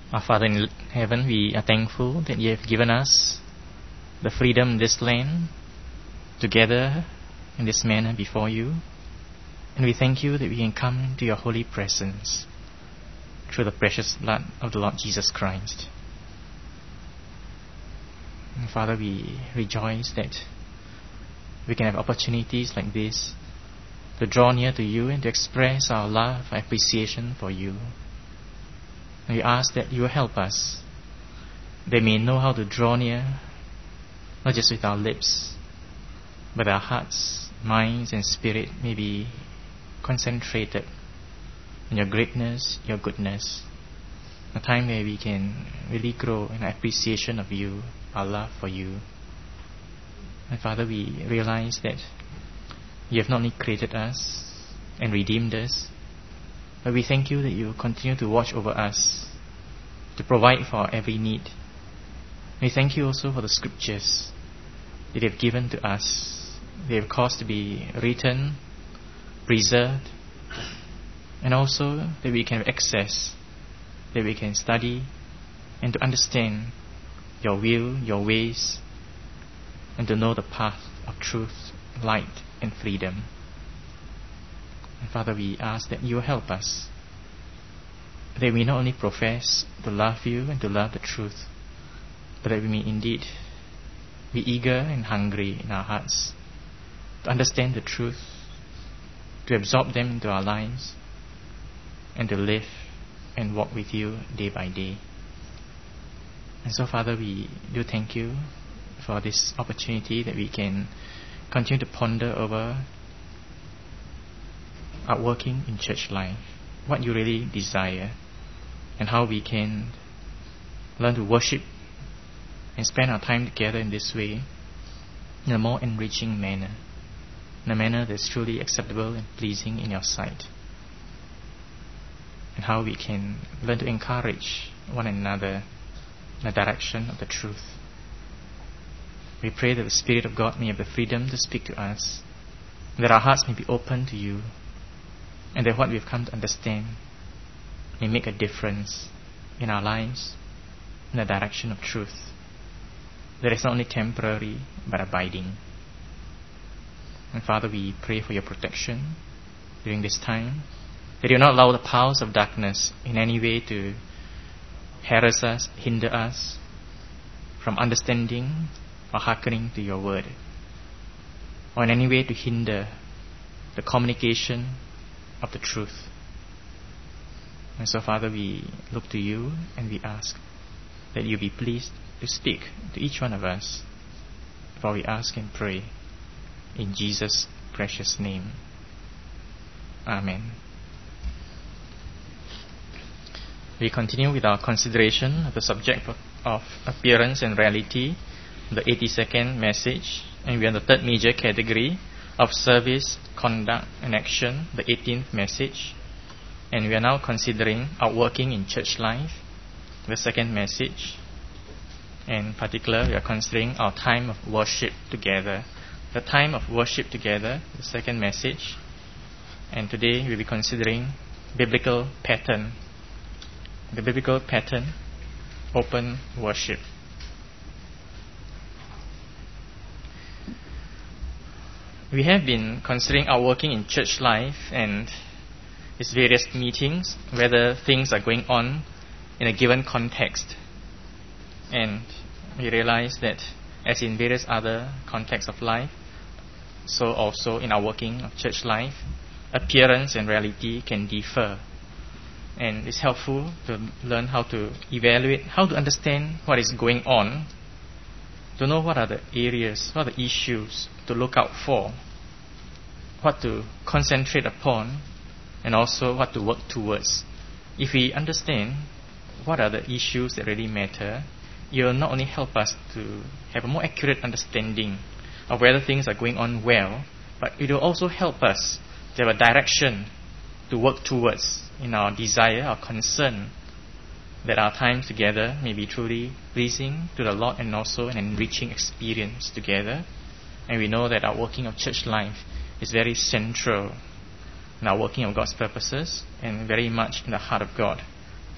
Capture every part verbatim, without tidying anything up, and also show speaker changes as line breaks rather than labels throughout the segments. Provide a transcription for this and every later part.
Our Father in heaven, we are thankful that you have given us the freedom in this land to gather in this manner before you. And we thank you that we can come into your holy presence through the precious blood of the Lord Jesus Christ. And Father, we rejoice that we can have opportunities like this to draw near to you and to express our love, our appreciation for you. And we ask that you will help us, that we may know how to draw near, not just with our lips, but our hearts, minds and spirit may be concentrated on your greatness, your goodness. A time where we can really grow in appreciation of you, our love for you. And Father, we realize that you have not only created us and redeemed us, but we thank you that you continue to watch over us, to provide for our every need. We thank you also for the scriptures that you have given to us. They have caused to be written, preserved, and also that we can have access, that we can study and to understand your will, your ways, and to know the path of truth, light, and freedom. And Father, we ask that you help us, that we not only profess to love you and to love the truth, but that we may indeed be eager and hungry in our hearts to understand the truth, to absorb them into our lives, and to live and walk with you day by day. And so, Father, we do thank you for this opportunity that we can continue to ponder over our working in church life, what you really desire, and how we can learn to worship and spend our time together in this way in a more enriching manner, in a manner that's truly acceptable and pleasing in your sight, and how we can learn to encourage one another in the direction of the truth. We pray that the Spirit of God may have the freedom to speak to us, that our hearts may be open to you, and that what we have come to understand may make a difference in our lives in the direction of truth that is not only temporary but abiding. And Father, we pray for your protection during this time, that you will not allow the powers of darkness in any way to harass us, hinder us from understanding or hearkening to your word, or in any way to hinder the communication of the truth. And so, Father, we look to you and we ask that you be pleased to speak to each one of us, for we ask and pray in Jesus' precious name. Amen. We continue with our consideration of the subject of, of appearance and reality, the eighty-second message, and we are in the third major category of service, conduct, and action, the eighteenth message. And we are now considering outworking in church life, the second message. And in particular, we are considering our time of worship together, the time of worship together, the second message. And today we'll be considering biblical pattern, the biblical pattern, open worship. We have been considering outworking in church life and its various meetings, whether things are going on in a given context. And we realize that as in various other contexts of life, so also in our working of church life, appearance and reality can differ. And it's helpful to learn how to evaluate, how to understand what is going on, to know what are the areas, what are the issues to look out for, what to concentrate upon, and also what to work towards. If we understand what are the issues that really matter, it will not only help us to have a more accurate understanding of whether things are going on well, but it will also help us to have a direction to work towards in our desire, our concern, that our time together may be truly pleasing to the Lord and also an enriching experience together. And we know that our working of church life is very central in our working of God's purposes and very much in the heart of God.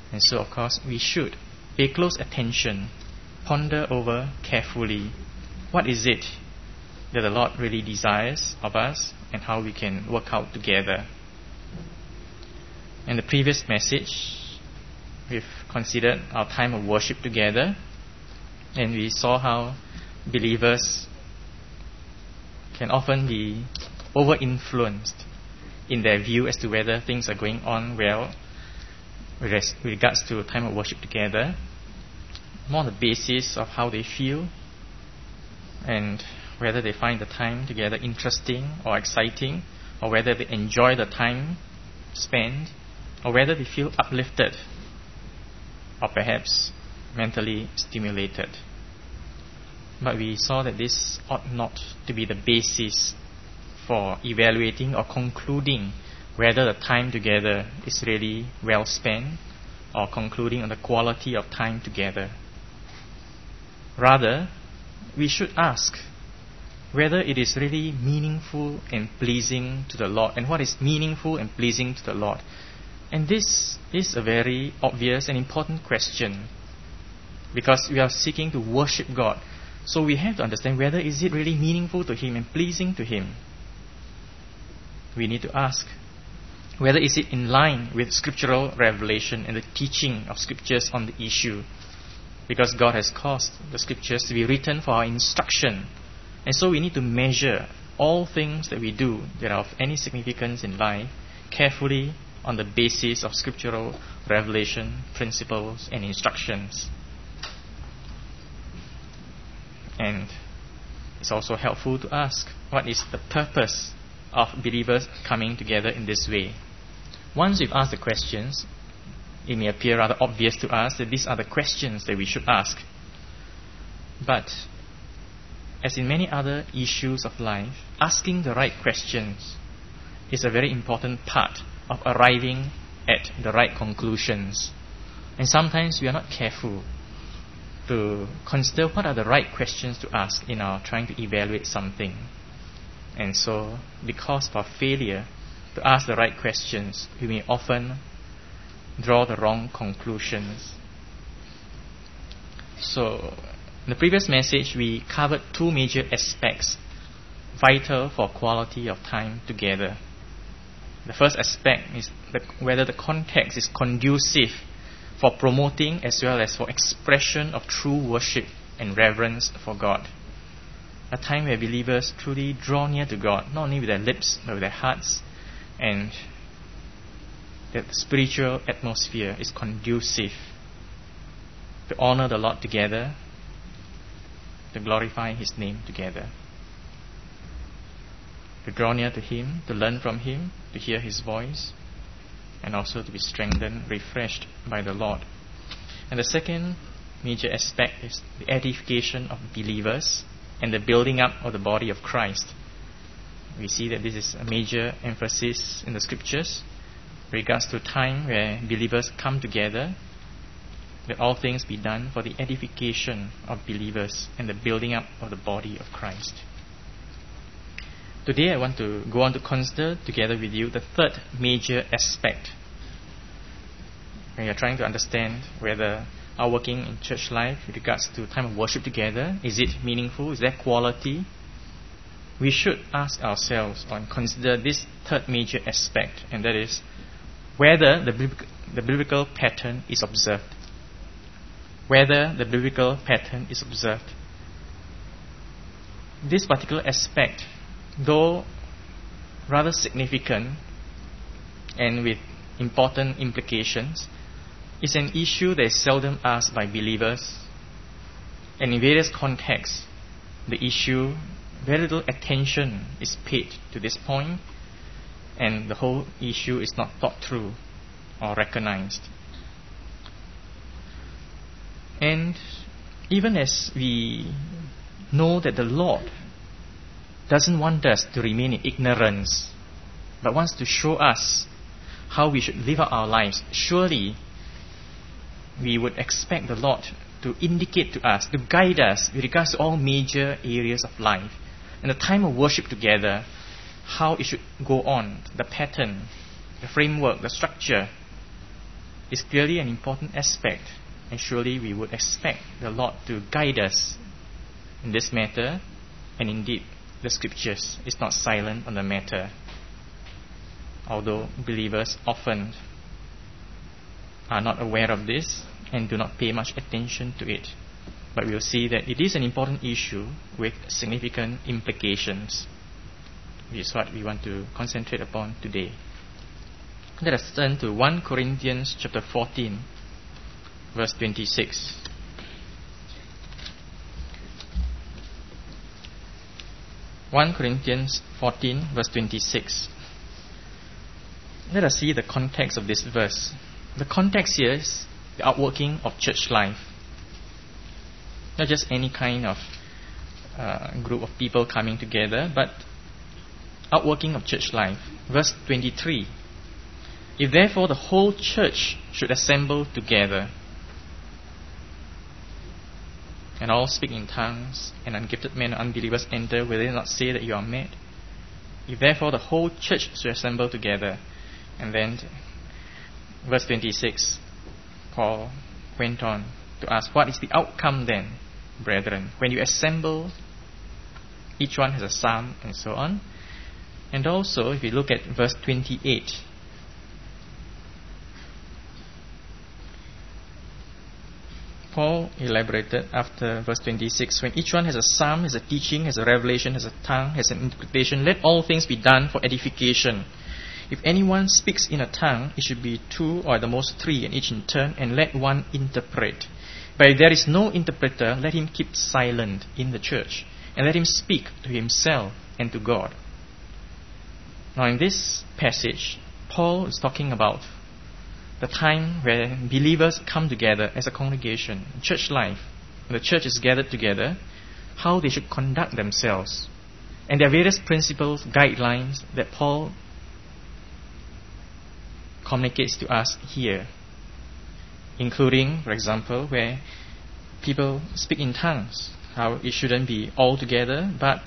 And so, of course, we should pay close attention, ponder over carefully what is it that the Lord really desires of us and how we can work out together. In the previous message, we've considered our time of worship together, and we saw how believers can often be over-influenced in their view as to whether things are going on well with regards to time of worship together, more on the basis of how they feel and whether they find the time together interesting or exciting, or whether they enjoy the time spent, or whether they feel uplifted or perhaps mentally stimulated. But we saw that this ought not to be the basis for evaluating or concluding whether the time together is really well spent, or concluding on the quality of time together. Rather, we should ask whether it is really meaningful and pleasing to the Lord, and what is meaningful and pleasing to the Lord. And this is a very obvious and important question, because we are seeking to worship God. So we have to understand whether is it really meaningful to Him and pleasing to Him. We need to ask whether is it in line with scriptural revelation and the teaching of scriptures on the issue, because God has caused the scriptures to be written for our instruction. And so we need to measure all things that we do that are of any significance in life carefully on the basis of scriptural revelation, principles, and instructions. And it's also helpful to ask, what is the purpose of believers coming together in this way? Once we've asked the questions, it may appear rather obvious to us that these are the questions that we should ask. But as in many other issues of life, asking the right questions is a very important part of arriving at the right conclusions. And sometimes we are not careful to consider what are the right questions to ask in our trying to evaluate something. And so, because of our failure to ask the right questions, we may often draw the wrong conclusions. So, in the previous message, we covered two major aspects vital for quality of time together. The first aspect is the, whether the context is conducive for promoting as well as for expression of true worship and reverence for God. A time where believers truly draw near to God, not only with their lips but with their hearts, and that the spiritual atmosphere is conducive to honor the Lord together, to glorify His name together, to draw near to Him, to learn from Him, to hear His voice, and also to be strengthened, refreshed by the Lord. And the second major aspect is the edification of believers and the building up of the body of Christ. We see that this is a major emphasis in the scriptures with regards to time where believers come together, that all things be done for the edification of believers and the building up of the body of Christ. Today I want to go on to consider together with you the third major aspect. When you're trying to understand whether our working in church life with regards to time of worship together, is it meaningful, is there quality? We should ask ourselves and consider this third major aspect, and that is whether the, bib- the biblical pattern is observed. Whether the biblical pattern is observed. This particular aspect, though rather significant and with important implications, is an issue that is seldom asked by believers, and in various contexts the issue, very little attention is paid to this point, and the whole issue is not thought through or recognized. And even as we know that the Lord doesn't want us to remain in ignorance, but wants to show us how we should live out our lives, surely we would expect the Lord to indicate to us, to guide us with regards to all major areas of life, and the time of worship together, how it should go on, the pattern, the framework, the structure. is clearly an important aspect, and surely we would expect the Lord to guide us in this matter, and indeed the Scriptures is not silent on the matter, although believers often are not aware of this and do not pay much attention to it. But we'll see that it is an important issue with significant implications, which is what we want to concentrate upon today. Let us turn to First Corinthians chapter fourteen, verse twenty-six. First Corinthians fourteen, verse twenty-six. Let us see the context of this verse. The context here is the outworking of church life. Not just any kind of uh, group of people coming together, but outworking of church life. Verse twenty-three. If therefore the whole church should assemble together, and all speak in tongues, and ungifted men and unbelievers enter, will they not say that you are mad? If therefore the whole church should assemble together, and then verse twenty-six, Paul went on to ask, what is the outcome then, brethren? When you assemble, each one has a psalm, and so on. And also, if you look at verse twenty-eight, Paul elaborated after verse twenty-six, when each one has a psalm, has a teaching, has a revelation, has a tongue, has an interpretation, let all things be done for edification. If anyone speaks in a tongue, it should be two or at the most three, and each in turn, and let one interpret. But if there is no interpreter, let him keep silent in the church, and let him speak to himself and to God. Now in this passage, Paul is talking about the time where believers come together as a congregation, church life, when the church is gathered together, how they should conduct themselves. And there are various principles, guidelines that Paul communicates to us here, including, for example, where people speak in tongues, how it shouldn't be all together, but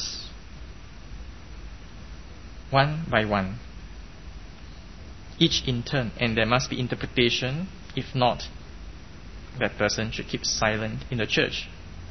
one by one, each in turn, and there must be interpretation. If not, that person should keep silent in the church.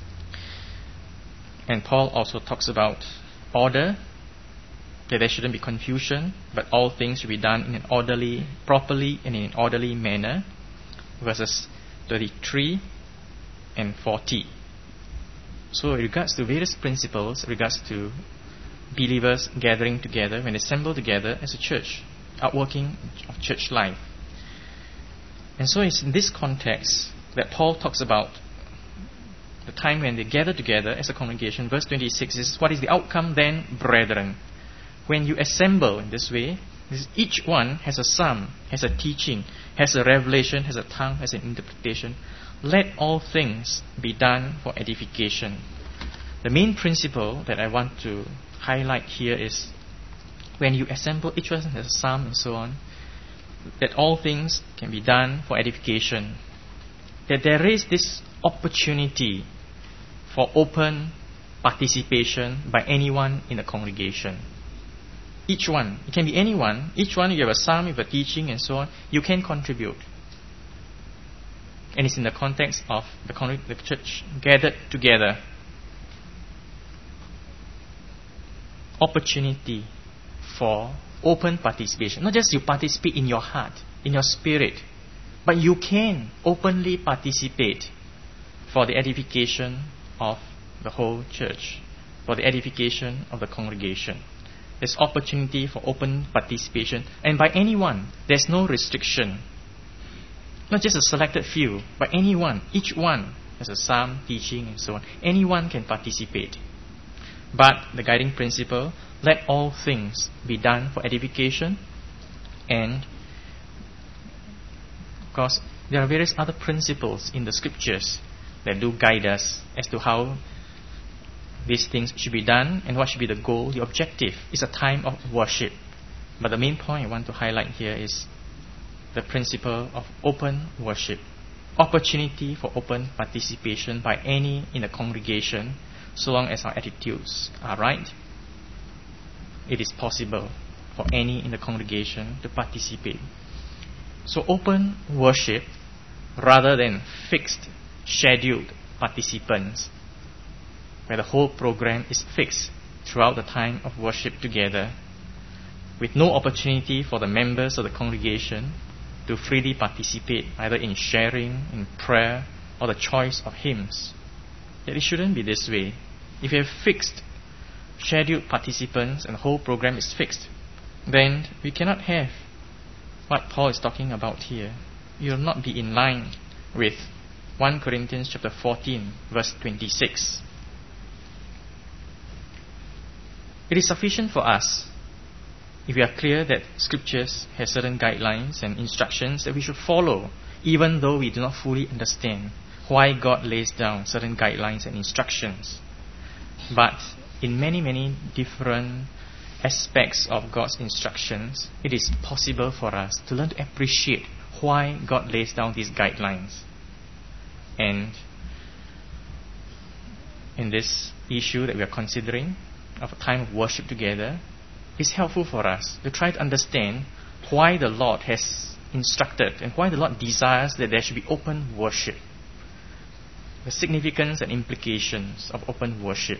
And Paul also talks about order, that there shouldn't be confusion, but all things should be done in an orderly, properly and in an orderly manner. Verses thirty-three and forty. So in regards to various principles, in regards to believers gathering together, when they assemble together as a church, outworking of church life. And so it's in this context that Paul talks about the time when they gather together as a congregation. Verse twenty-six is, what is the outcome then, brethren? When you assemble in this way, this, each one has a psalm, has a teaching, has a revelation, has a tongue, has an interpretation. Let all things be done for edification. The main principle that I want to highlight here is, when you assemble, each one has a psalm and so on, that all things can be done for edification. That there is this opportunity for open participation by anyone in the congregation. Each one, it can be anyone, each one, you have a psalm, you have a teaching and so on, you can contribute. And it's in the context of the, con- the church gathered together. Opportunity for open participation. Not just you participate in your heart, in your spirit, but you can openly participate for the edification of the whole church, for the edification of the congregation. There's opportunity for open participation, and by anyone. There's no restriction. Not just a selected few, but anyone. Each one has a psalm, teaching, and so on. Anyone can participate. But the guiding principle, let all things be done for edification. And of course, there are various other principles in the scriptures that do guide us as to how these things should be done and what should be the goal, the objective. It's a time of worship. But the main point I want to highlight here is the principle of open worship. Opportunity for open participation by any in the congregation, so long as our attitudes are right. It is possible for any in the congregation to participate. So open worship, rather than fixed, scheduled participants, where the whole program is fixed throughout the time of worship together, with no opportunity for the members of the congregation to freely participate either in sharing, in prayer, or the choice of hymns. That it shouldn't be this way. If you have fixed, scheduled participants and the whole program is fixed, then we cannot have what Paul is talking about here. You will not be in line with First Corinthians chapter fourteen, verse twenty-six. It is sufficient for us if we are clear that Scriptures has certain guidelines and instructions that we should follow, even though we do not fully understand why God lays down certain guidelines and instructions. But in many, many different aspects of God's instructions, it is possible for us to learn to appreciate why God lays down these guidelines. And in this issue that we are considering of a time of worship together, it's helpful for us to try to understand why the Lord has instructed and why the Lord desires that there should be open worship. The significance and implications of open worship.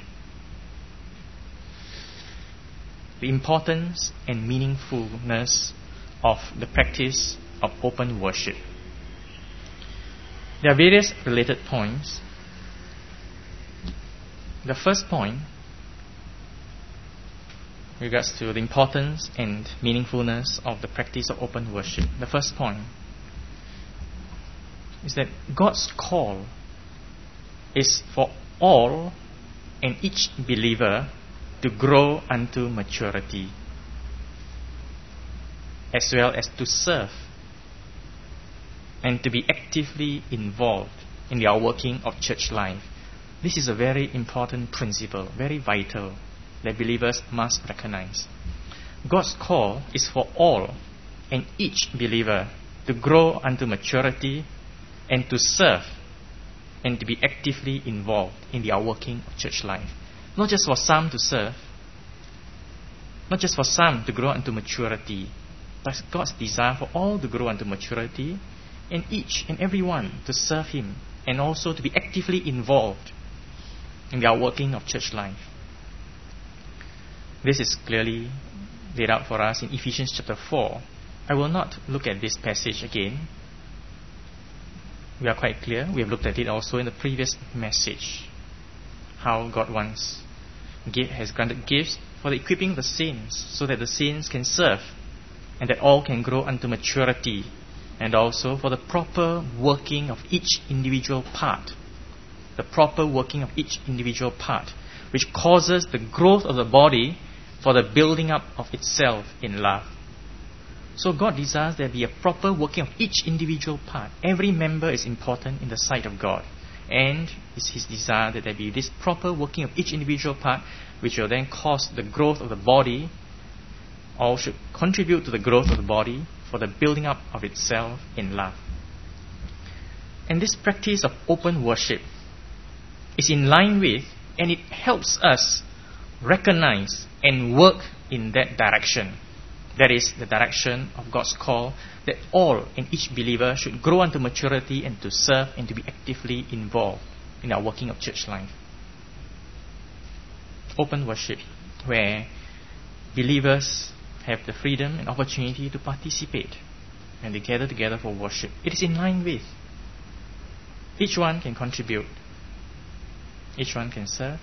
The importance and meaningfulness of the practice of open worship. There are various related points. The first point regards to the importance and meaningfulness of the practice of open worship. The first point is that God's call is for all and each believer to grow unto maturity, as well as to serve and to be actively involved in the outworking of church life. This is a very important principle, very vital, that believers must recognize. God's call is for all and each believer to grow unto maturity and to serve and to be actively involved in the outworking of church life. Not just for some to serve, not just for some to grow unto maturity, but God's desire for all to grow unto maturity, and each and every one to serve Him, and also to be actively involved in the outworking of church life. This is clearly laid out for us in Ephesians chapter four. I will not look at this passage again. We are quite clear. We have looked at it also in the previous message. How God wants, has granted gifts for the equipping of the saints, so that the saints can serve, and that all can grow unto maturity, and also for the proper working of each individual part. The proper working of each individual part, which causes the growth of the body for the building up of itself in love. So God desires there be a proper working of each individual part. Every member is important in the sight of God. And it's His desire that there be this proper working of each individual part, which will then cause the growth of the body, or should contribute to the growth of the body for the building up of itself in love. And this practice of open worship is in line with, and it helps us recognize and work in that direction. That is the direction of God's call, that all and each believer should grow unto maturity and to serve and to be actively involved in our working of church life. Open worship, where believers have the freedom and opportunity to participate and they gather together for worship. It is in line with. Each one can contribute. Each one can serve.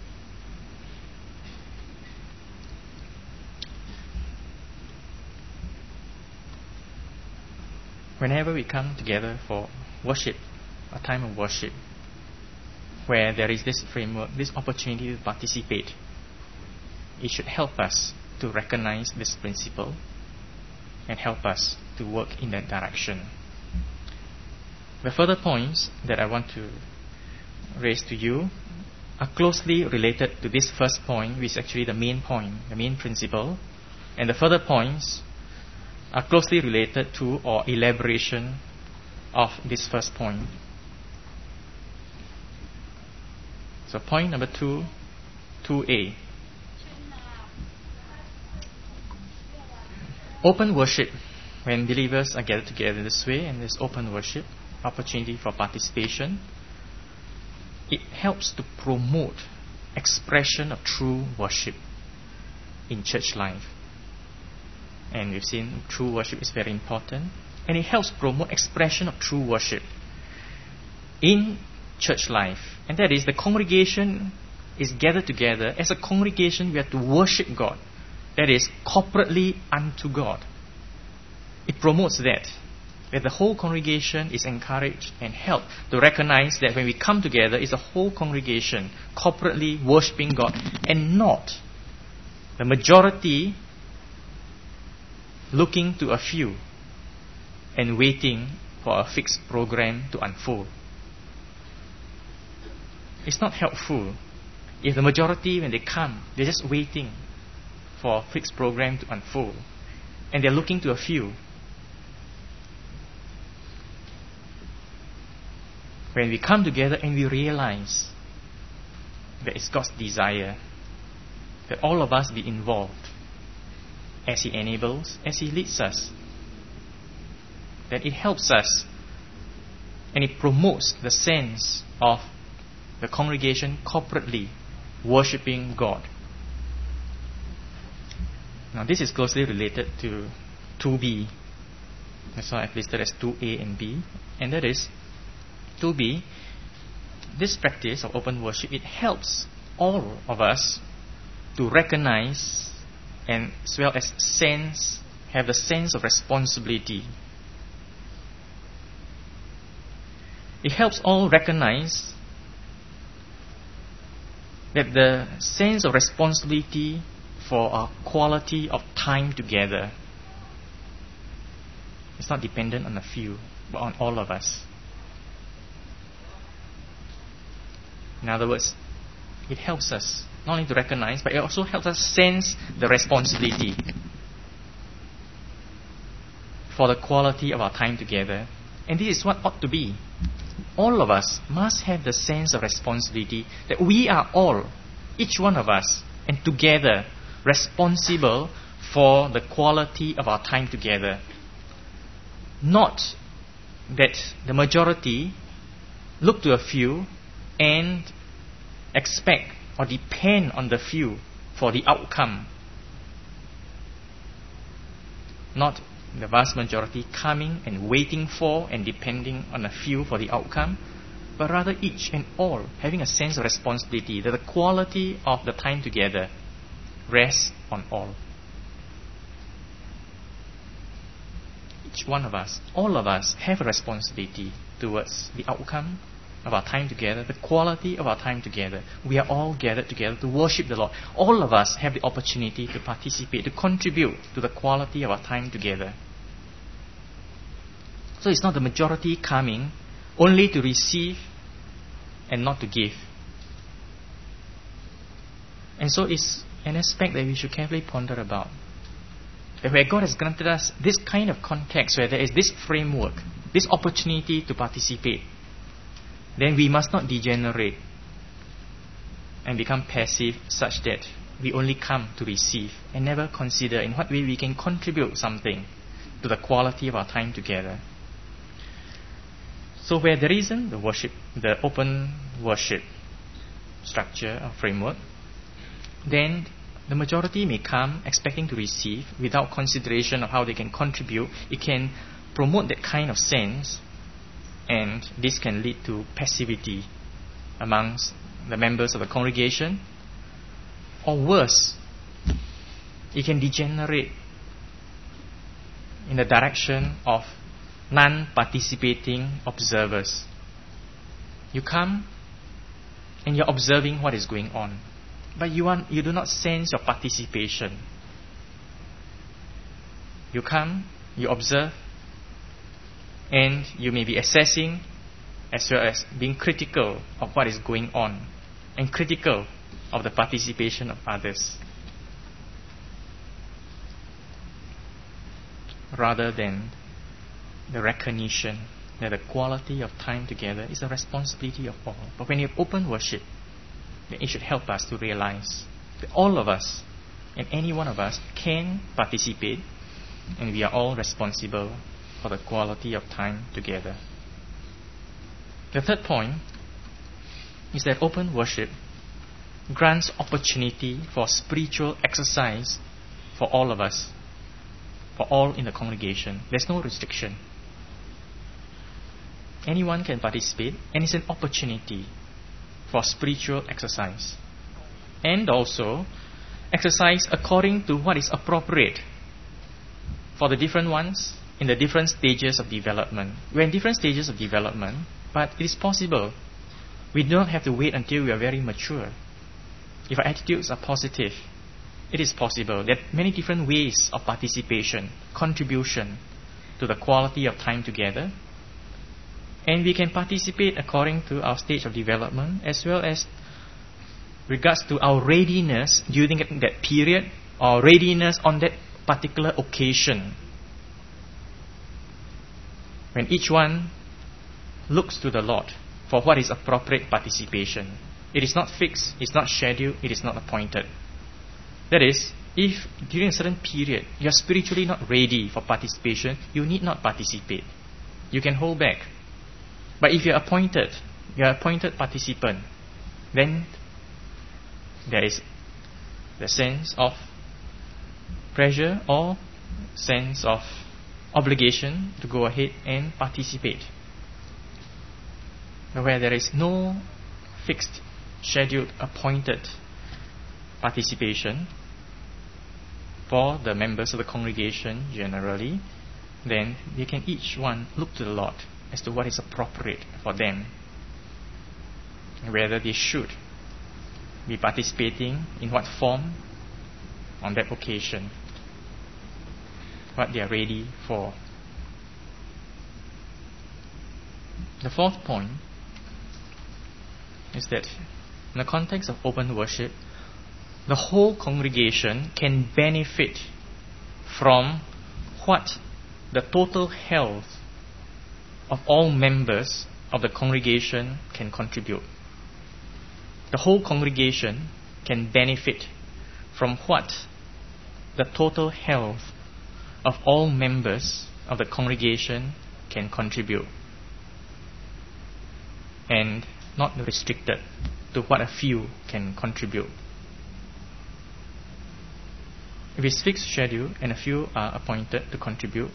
Whenever we come together for worship, a time of worship, where there is this framework, this opportunity to participate, it should help us to recognize this principle and help us to work in that direction. The further points that I want to raise to you are closely related to this first point, which is actually the main point, the main principle, and the further points are closely related to or elaboration of this first point. So point number two, two A. Open worship When believers are gathered together in this way, and there's open worship, opportunity for participation, it helps to promote expression of true worship in church life. And we've seen true worship is very important, and it helps promote expression of true worship in church life. And that is, the congregation is gathered together. As a congregation, we have to worship God. That is, corporately unto God. It promotes that, that the whole congregation is encouraged and helped to recognize that when we come together, it's a whole congregation corporately worshipping God, and not the majority looking to a few and waiting for a fixed program to unfold. It's not helpful if the majority, when they come, they're just waiting for a fixed program to unfold, and they're looking to a few. When we come together and we realize that it's God's desire that all of us be involved as He enables, as He leads us, that it helps us and it promotes the sense of the congregation corporately worshipping God. Now this is closely related to two B. That's why I've listed as two A and B. And that is, two B, this practice of open worship, it helps all of us to recognize and as well as sense, have the sense of responsibility. It helps all recognize that the sense of responsibility for our quality of time together is not dependent on a few, but on all of us. In other words, it helps us not only to recognize, but it also helps us sense the responsibility for the quality of our time together. And this is what ought to be. All of us must have the sense of responsibility that we are all, each one of us, and together, responsible for the quality of our time together. Not that the majority look to a few and expect or depend on the few for the outcome. Not the vast majority coming and waiting for and depending on a few for the outcome, but rather each and all having a sense of responsibility that the quality of the time together rests on all. Each one of us, all of us, have a responsibility towards the outcome of our time together, the quality of our time together. We are all gathered together to worship the Lord. All of us have the opportunity to participate, to contribute to the quality of our time together. So it's not the majority coming only to receive and not to give. And so it's an aspect that we should carefully ponder about. That where God has granted us this kind of context, where there is this framework, this opportunity to participate, then we must not degenerate and become passive such that we only come to receive and never consider in what way we can contribute something to the quality of our time together. So where there isn't the worship, the open worship structure or framework, then the majority may come expecting to receive without consideration of how they can contribute. It can promote that kind of sense, and this can lead to passivity amongst the members of the congregation, or worse, it can degenerate in the direction of non-participating observers. You come and you're observing what is going on, but you want, you do not sense your participation. You come, you observe, and you may be assessing as well as being critical of what is going on and critical of the participation of others, rather than the recognition that the quality of time together is a responsibility of all. But when you have open worship, then it should help us to realize that all of us and any one of us can participate and we are all responsible for the quality of time together. The third point is that open worship grants opportunity for spiritual exercise for all of us, for all in the congregation. There's no restriction. Anyone can participate, and it's an opportunity for spiritual exercise. And also, exercise according to what is appropriate for the different ones in the different stages of development. We're in different stages of development, but it is possible. We do not have to wait until we are very mature. If our attitudes are positive, it is possible. There are many different ways of participation, contribution to the quality of time together. And we can participate according to our stage of development, as well as regards to our readiness during that period, or readiness on that particular occasion. When each one looks to the Lord for what is appropriate participation. It is not fixed, it's not scheduled, it is not appointed. That is, if during a certain period you are spiritually not ready for participation, you need not participate. You can hold back. But if you are appointed, you are appointed participant, then there is the sense of pressure or sense of obligation to go ahead and participate. Where there is no fixed, scheduled, appointed participation for the members of the congregation generally, then they can each one look to the Lord as to what is appropriate for them, whether they should be participating in what form on that occasion, what they are ready for. The fourth point is that in the context of open worship, the whole congregation can benefit from what the total health of all members of the congregation can contribute. The whole congregation can benefit from what the total health of all members of the congregation can contribute, and not restricted to what a few can contribute. If it's fixed schedule and a few are appointed to contribute,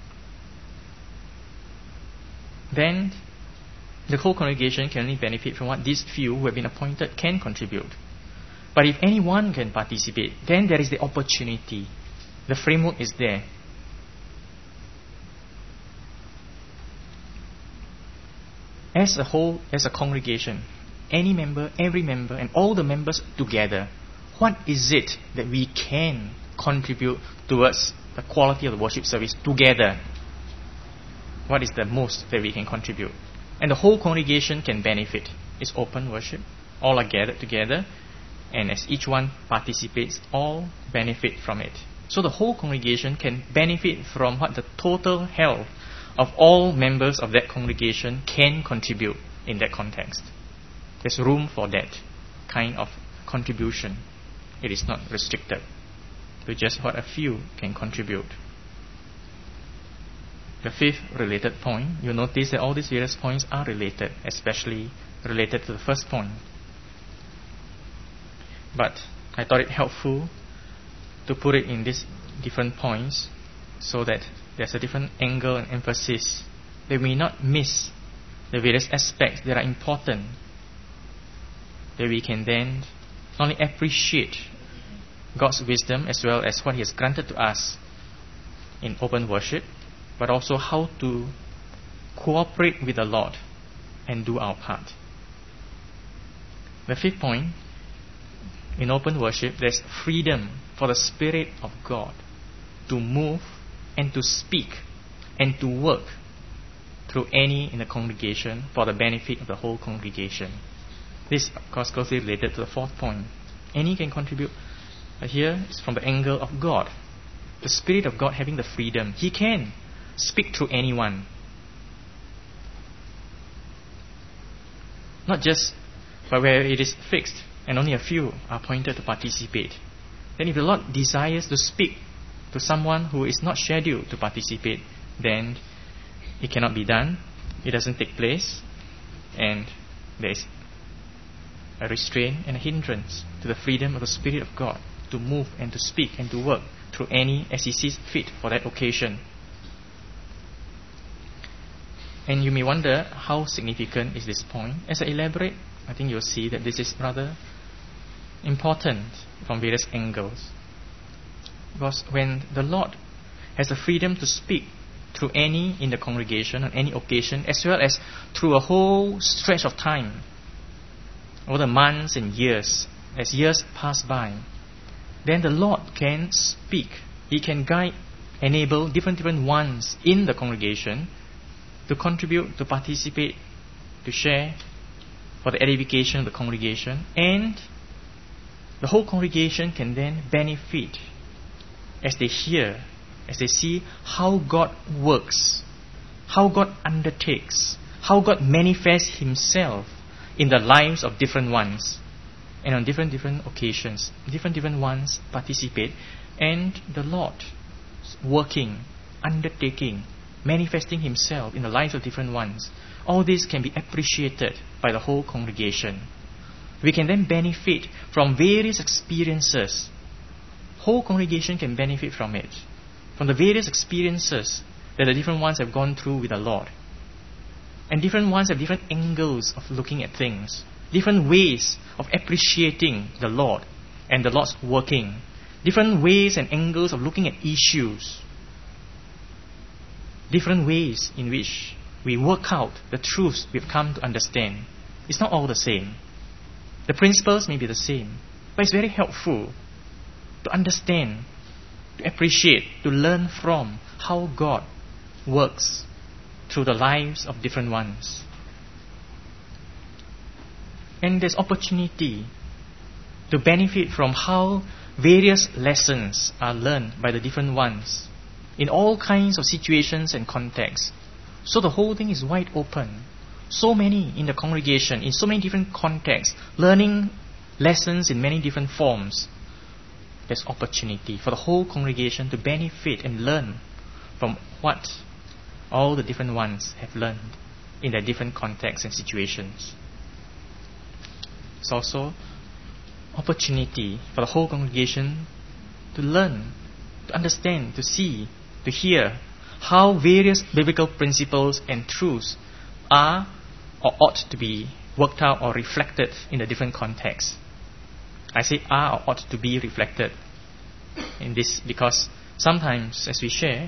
then the whole congregation can only benefit from what these few who have been appointed can contribute. But if anyone can participate, then there is the opportunity. The framework is there. As a whole, as a congregation, any member, every member, and all the members together, what is it that we can contribute towards the quality of the worship service together? What is the most that we can contribute? And the whole congregation can benefit. It's open worship. All are gathered together, and as each one participates, all benefit from it. So the whole congregation can benefit from what the total health of all members of that congregation can contribute in that context. There's room for that kind of contribution. It is not restricted to just what a few can contribute. The fifth related point, you'll notice that all these various points are related, especially related to the first point. But I thought it helpful to put it in these different points so that there's a different angle and emphasis. They may not miss the various aspects that are important, that we can then not only appreciate God's wisdom as well as what He has granted to us in open worship, but also how to cooperate with the Lord and do our part. The fifth point, in open worship, there's freedom for the Spirit of God to move and to speak and to work through any in the congregation for the benefit of the whole congregation. This, of course, closely related to the fourth point. Any can contribute. But here it's from the angle of God. The Spirit of God having the freedom. He can speak through anyone. Not just but where it is fixed and only a few are appointed to participate. Then if the Lord desires to speak to someone who is not scheduled to participate, then it cannot be done, it doesn't take place, and there is a restraint and a hindrance to the freedom of the Spirit of God to move and to speak and to work through any as He sees fit for that occasion. And you may wonder, how significant is this point? As I elaborate, I think you'll see that this is rather important from various angles. Because when the Lord has the freedom to speak through any in the congregation on any occasion, as well as through a whole stretch of time, over the months and years, as years pass by, then the Lord can speak. He can guide, enable different different ones in the congregation to contribute, to participate, to share for the edification of the congregation, and the whole congregation can then benefit as they hear, as they see how God works, how God undertakes, how God manifests Himself in the lives of different ones. And on different different occasions, different different ones participate, and the Lord working, undertaking, manifesting Himself in the lives of different ones. All this can be appreciated by the whole congregation. We can then benefit from various experiences. Whole congregation can benefit from it, from the various experiences that the different ones have gone through with the Lord. And different ones have different angles of looking at things, different ways of appreciating the Lord and the Lord's working, different ways and angles of looking at issues, different ways in which we work out the truths we've come to understand. It's not all the same. The principles may be the same, but it's very helpful to understand, to appreciate, to learn from how God works through the lives of different ones. And there's opportunity to benefit from how various lessons are learned by the different ones in all kinds of situations and contexts. So the whole thing is wide open. So many in the congregation, in so many different contexts, learning lessons in many different forms. There's opportunity for the whole congregation to benefit and learn from what all the different ones have learned in their different contexts and situations. It's also opportunity for the whole congregation to learn, to understand, to see, to hear how various biblical principles and truths are or ought to be worked out or reflected in the different contexts. I say are or ought to be reflected in this because sometimes as we share,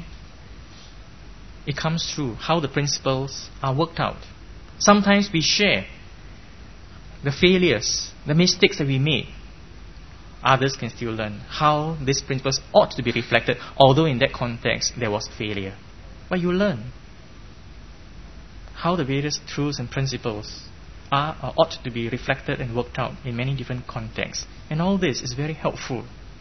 it comes through how the principles are worked out. Sometimes we share the failures, the mistakes that we made. Others can still learn how these principles ought to be reflected, although in that context there was failure. But you learn how the various truths and principles are or ought to be reflected and worked out in many different contexts. And all this is very helpful.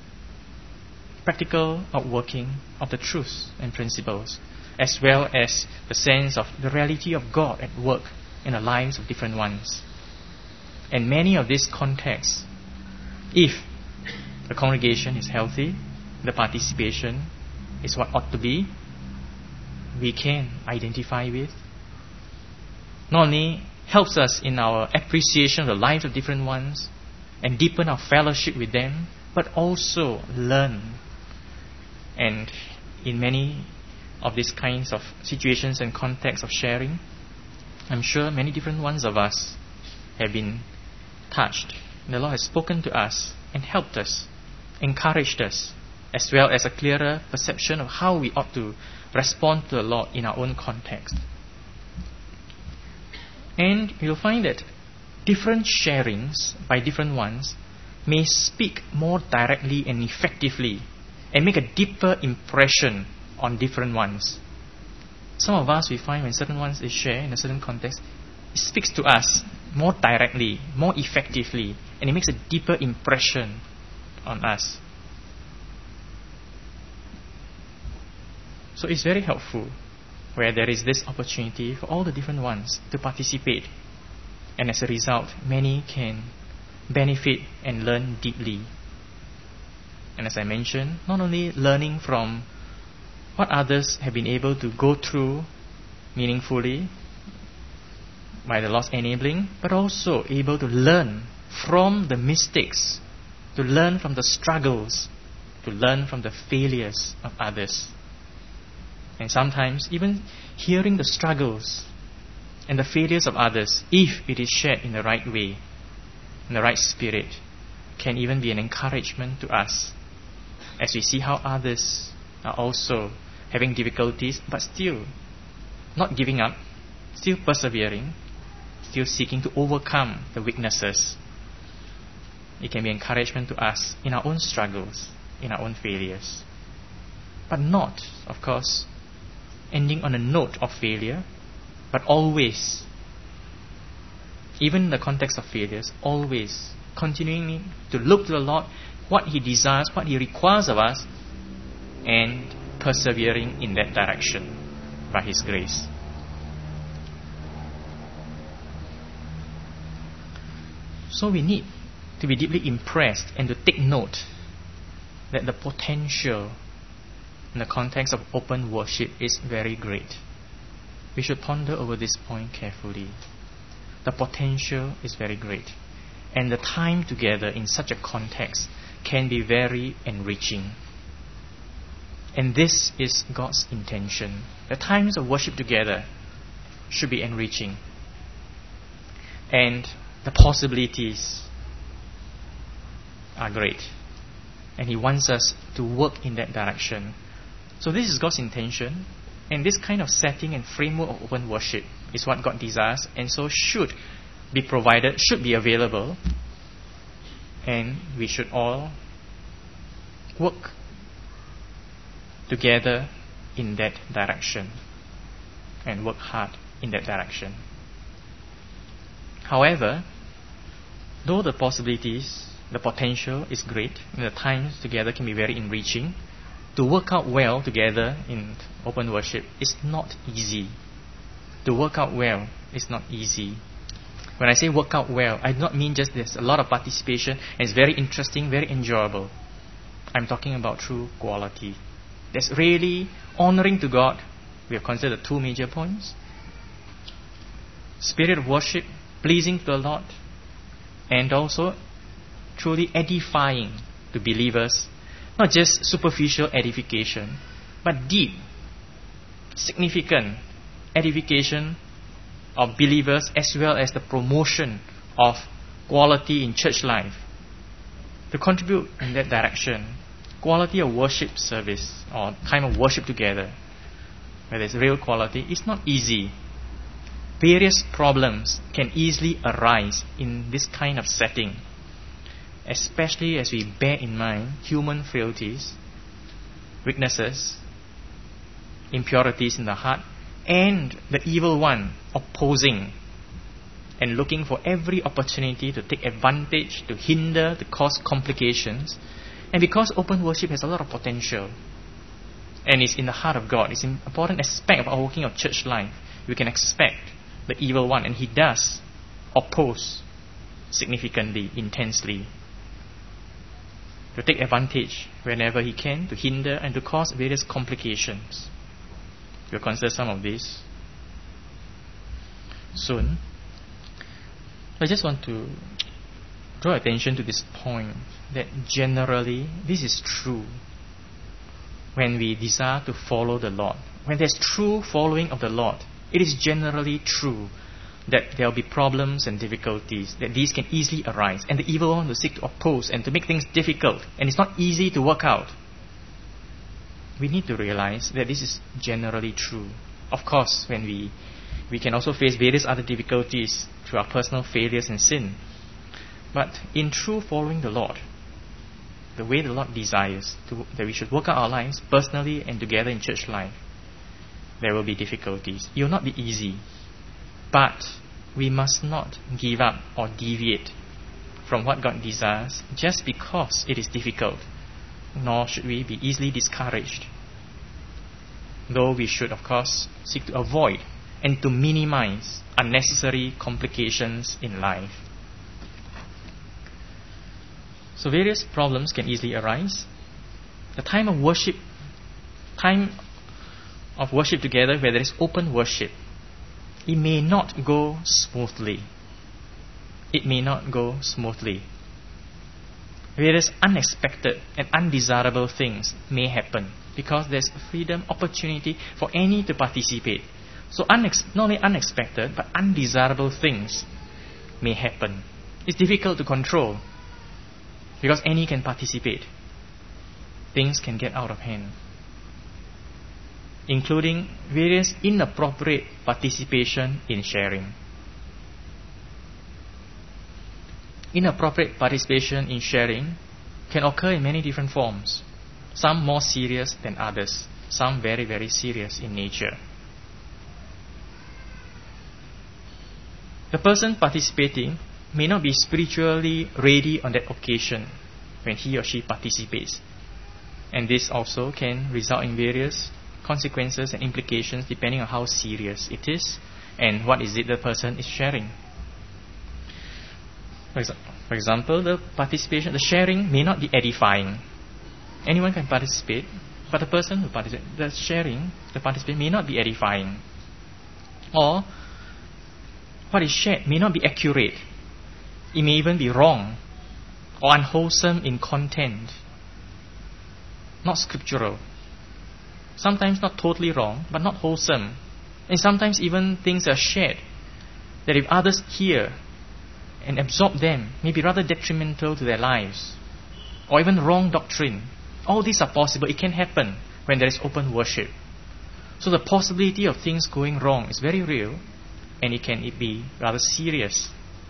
Practical outworking of the truths and principles, as well as the sense of the reality of God at work in the lives of different ones. And many of these contexts, if the congregation is healthy, the participation is what ought to be, we can identify with, not only helps us in our appreciation of the lives of different ones and deepen our fellowship with them, but also learn. And in many of these kinds of situations and contexts of sharing, I'm sure many different ones of us have been touched. And the Lord has spoken to us and helped us, encouraged us, as well as a clearer perception of how we ought to respond to the Lord in our own context. And you'll find that different sharings by different ones may speak more directly and effectively and make a deeper impression on different ones. Some of us, we find when certain ones is shared in a certain context, it speaks to us more directly, more effectively, and it makes a deeper impression on us. So it's very helpful where there is this opportunity for all the different ones to participate, and as a result, many can benefit and learn deeply. And as I mentioned, not only learning from what others have been able to go through meaningfully by the Lord's enabling, but also able to learn from the mistakes, to learn from the struggles, to learn from the failures of others. And sometimes even hearing the struggles and the failures of others, if it is shared in the right way, in the right spirit, can even be an encouragement to us as we see how others are also having difficulties, but still not giving up, still persevering, still seeking to overcome the weaknesses. It can be encouragement to us in our own struggles, in our own failures. But not, of course, ending on a note of failure, but always, even in the context of failures, always continuing to look to the Lord, what He desires, what He requires of us, and persevering in that direction by His grace. So we need to be deeply impressed and to take note that the potential in the context of open worship is very great. We should ponder over this point carefully. The potential is very great, and the time together in such a context can be very enriching. And this is God's intention. The times of worship together should be enriching, and the possibilities are great, and He wants us to work in that direction. So this is God's intention, and this kind of setting and framework of open worship is what God desires, and so should be provided, should be available, and we should all work together in that direction and work hard in that direction. However, though the possibilities, the potential is great, and the times together can be very enriching, to work out well together in open worship is not easy. To work out well is not easy. When I say work out well, I do not mean just there's a lot of participation and it's very interesting, very enjoyable. I'm talking about true quality. That's really honoring to God. We have considered two major points. Spirit of worship, pleasing to the Lord, and also truly edifying to believers. Not just superficial edification, but deep, significant edification of believers, as well as the promotion of quality in church life. To contribute in that direction, quality of worship service or time of worship together, where there's real quality, is not easy. Various problems can easily arise in this kind of setting, especially as we bear in mind human frailties, weaknesses, impurities in the heart, and the evil one opposing and looking for every opportunity to take advantage, to hinder, to cause complications. And because open worship has a lot of potential and is in the heart of God, it's an important aspect of our working of church life, we can expect the evil one, and he does oppose significantly, intensely, to take advantage whenever he can, to hinder and to cause various complications. We'll consider some of these soon. I just want to draw attention to this point that generally this is true when we desire to follow the Lord. When there's true following of the Lord, it is generally true that there will be problems and difficulties, that these can easily arise, and the evil one will seek to oppose and to make things difficult, and it's not easy to work out. We need to realize that this is generally true. Of course, when we we can also face various other difficulties through our personal failures and sin. But in true following the Lord, the way the Lord desires to, that we should work out our lives personally and together in church life, there will be difficulties. It will not be easy. But we must not give up or deviate from what God desires just because it is difficult, nor should we be easily discouraged. Though we should, of course, seek to avoid and to minimize unnecessary complications in life. So various problems can easily arise, The time of worship, time of worship together where there is open worship, it may not go smoothly. It may not go smoothly. Various unexpected and undesirable things may happen because there's freedom, opportunity for any to participate. So unex- not only unexpected, but undesirable things may happen. It's difficult to control because any can participate. Things can get out of hand, including various inappropriate participation in sharing. Inappropriate participation in sharing can occur in many different forms, some more serious than others, some very, very serious in nature. The person participating may not be spiritually ready on that occasion when he or she participates, and this also can result in various consequences and implications depending on how serious it is and what is it the person is sharing. For, exa- for example, the participation, the sharing may not be edifying. Anyone can participate, but the person who participates, the sharing, the participation may not be edifying. Or what is shared may not be accurate. It may even be wrong or unwholesome in content, not scriptural. Sometimes not totally wrong, but not wholesome. And sometimes even things are shared that if others hear and absorb them may be rather detrimental to their lives, or even wrong doctrine. All these are possible. It can happen when there is open worship. So the possibility of things going wrong is very real, and it can it be rather serious.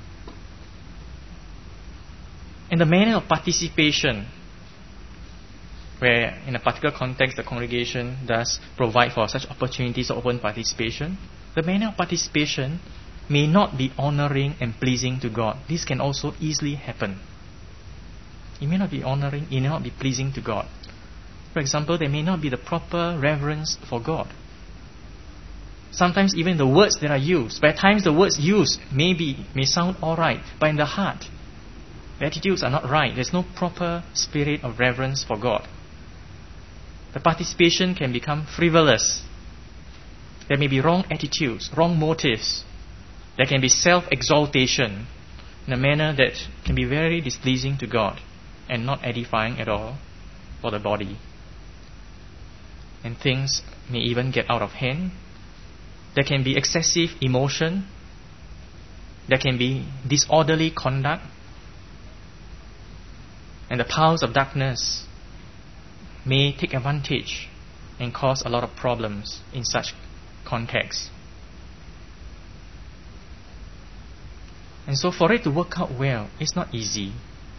And the manner of participation, where in a particular context the congregation does provide for such opportunities of open participation, the manner of participation may not be honoring and pleasing to God. This can also easily happen. It may not be honoring, it may not be pleasing to God. For example, there may not be the proper reverence for God. Sometimes even the words that are used, by times the words used may be, may sound alright, but in the heart, the attitudes are not right. There's no proper spirit of reverence for God. The participation can become frivolous. There may be wrong attitudes, wrong motives. There can be self-exaltation in a manner that can be very displeasing to God and not edifying at all for the body. And things may even get out of hand. There can be excessive emotion. There can be disorderly conduct. And the powers of darkness may take advantage and cause a lot of problems in such contexts. And so for it to work out well, it's not easy.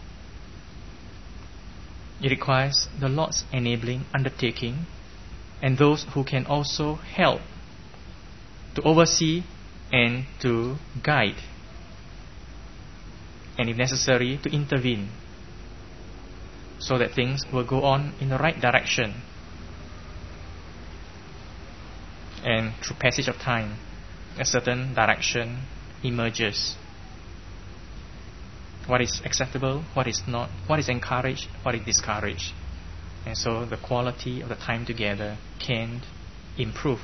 It requires the Lord's enabling undertaking and those who can also help to oversee and to guide, and if necessary to intervene, so that things will go on in the right direction. And through passage of time, a certain direction emerges. What is acceptable, what is not, what is encouraged, what is discouraged. And so the quality of the time together can improve.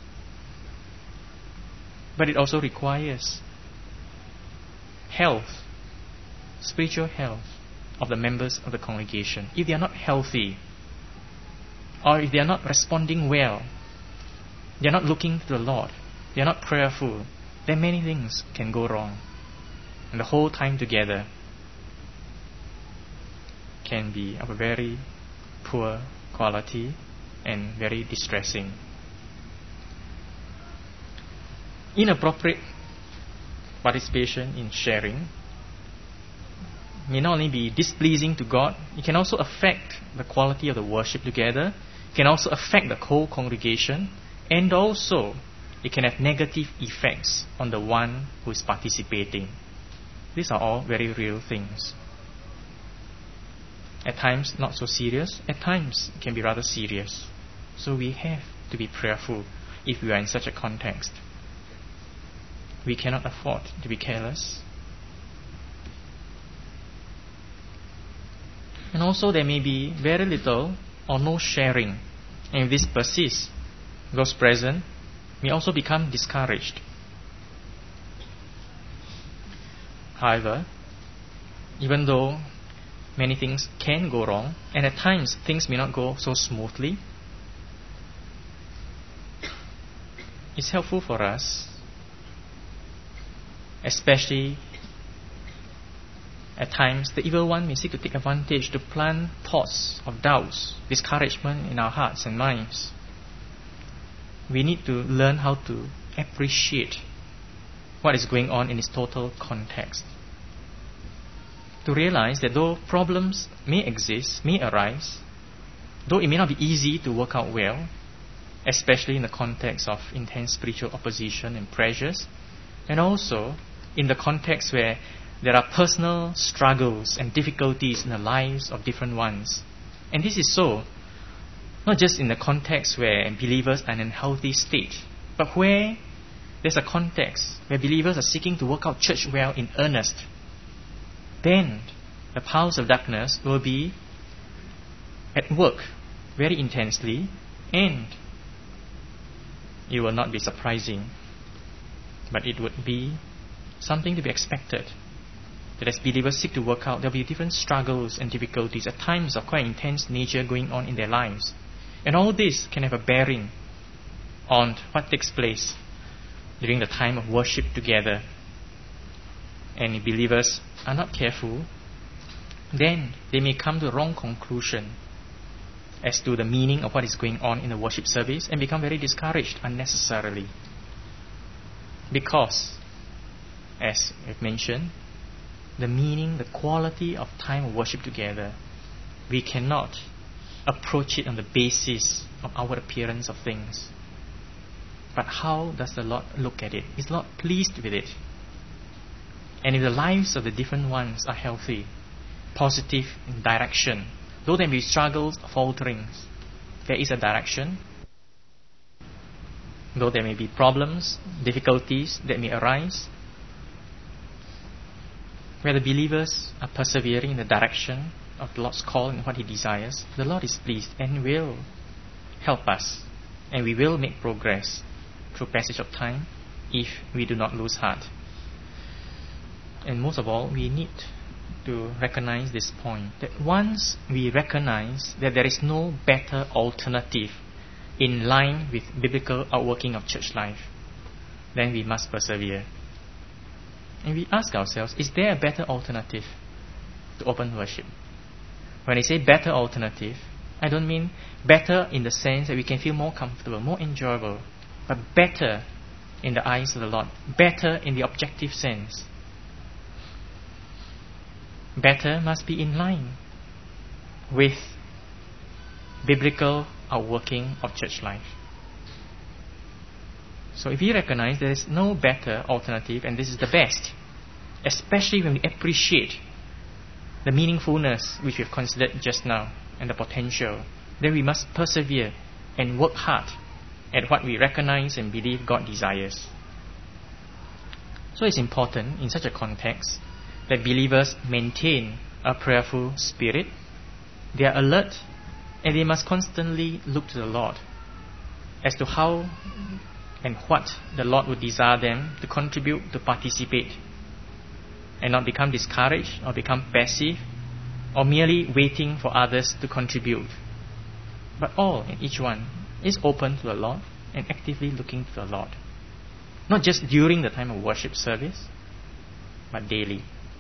But it also requires health, spiritual health of the members of the congregation. If they are not healthy, or if they are not responding well, they are not looking to the Lord, they are not prayerful, then many things can go wrong. And the whole time together can be of a very poor quality and very distressing. Inappropriate participation in sharing may not only be displeasing to God, it can also affect the quality of the worship together, it can also affect the whole congregation, and also it can have negative effects on the one who is participating. These are all very real things. At times not so serious, at times it can be rather serious. So we have to be prayerful if we are in such a context. We cannot afford to be careless. And also there may be very little or no sharing. And if this persists, those present may also become discouraged. However, even though many things can go wrong, and at times things may not go so smoothly, it's helpful for us, especially at times the evil one may seek to take advantage to plant thoughts of doubts, discouragement in our hearts and minds. We need to learn how to appreciate what is going on in its total context. To realize that though problems may exist, may arise, though it may not be easy to work out well, especially in the context of intense spiritual opposition and pressures, and also in the context where there are personal struggles and difficulties in the lives of different ones. And this is so, not just in the context where believers are in a healthy state, but where there's a context where believers are seeking to work out church well in earnest. Then the powers of darkness will be at work very intensely, and it will not be surprising, but it would be something to be expected, that as believers seek to work out, there will be different struggles and difficulties at times of quite intense nature going on in their lives. And all this can have a bearing on what takes place during the time of worship together. And if believers are not careful, then they may come to the wrong conclusion as to the meaning of what is going on in the worship service and become very discouraged unnecessarily. Because, as I've mentioned, the meaning, the quality of time of worship together, we cannot approach it on the basis of our appearance of things. But how does the Lord look at it? Is the Lord pleased with it? And if the lives of the different ones are healthy, positive in direction, though there may be struggles, falterings, there is a direction. Though there may be problems, difficulties that may arise, where the believers are persevering in the direction of the Lord's call and what He desires, the Lord is pleased and will help us, and we will make progress through passage of time if we do not lose heart. And most of all, we need to recognize this point, that once we recognize that there is no better alternative in line with biblical outworking of church life, then we must persevere. And we ask ourselves, is there a better alternative to open worship? When I say better alternative, I don't mean better in the sense that we can feel more comfortable, more enjoyable, but better in the eyes of the Lord, better in the objective sense. Better must be in line with biblical outworking of church life. So if we recognize there is no better alternative and this is the best, especially when we appreciate the meaningfulness which we've considered just now and the potential, then we must persevere and work hard at what we recognize and believe God desires. So it's important in such a context that believers maintain a prayerful spirit. They are alert and they must constantly look to the Lord as to how and what the Lord would desire them to contribute, to participate, and not become discouraged or become passive or merely waiting for others to contribute. But all and each one is open to the Lord and actively looking to the Lord. Not just during the time of worship service, but daily.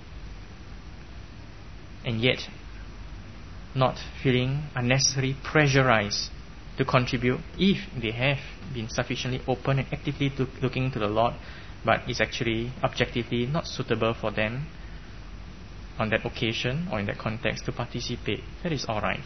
And yet, not feeling unnecessarily pressurized to contribute if they have been sufficiently open and actively to looking to the Lord, but it's actually objectively not suitable for them on that occasion or in that context to participate. That is alright.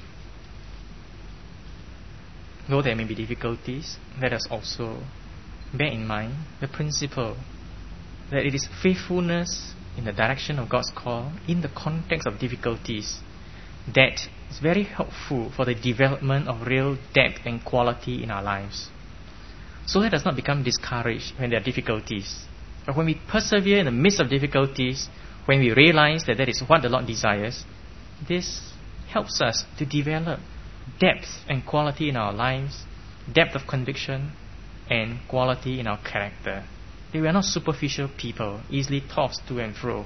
Though there may be difficulties, let us also bear in mind the principle that it is faithfulness in the direction of God's call in the context of difficulties that is very helpful for the development of real depth and quality in our lives. So let us not become discouraged when there are difficulties. But when we persevere in the midst of difficulties, when we realize that that is what the Lord desires, this helps us to develop depth and quality in our lives, depth of conviction and quality in our character. That we are not superficial people, easily tossed to and fro.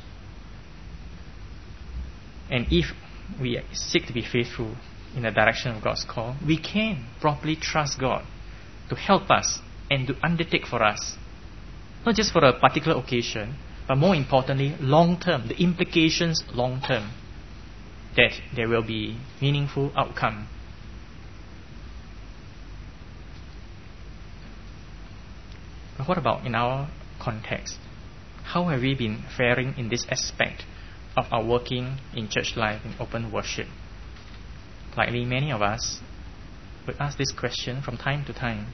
And if we seek to be faithful in the direction of God's call, we can properly trust God to help us and to undertake for us, not just for a particular occasion, but more importantly, long term, the implications long term, that there will be meaningful outcome. But what about in our context? How have we been faring in this aspect of our working in church life, in open worship? Likely many of us would ask this question from time to time.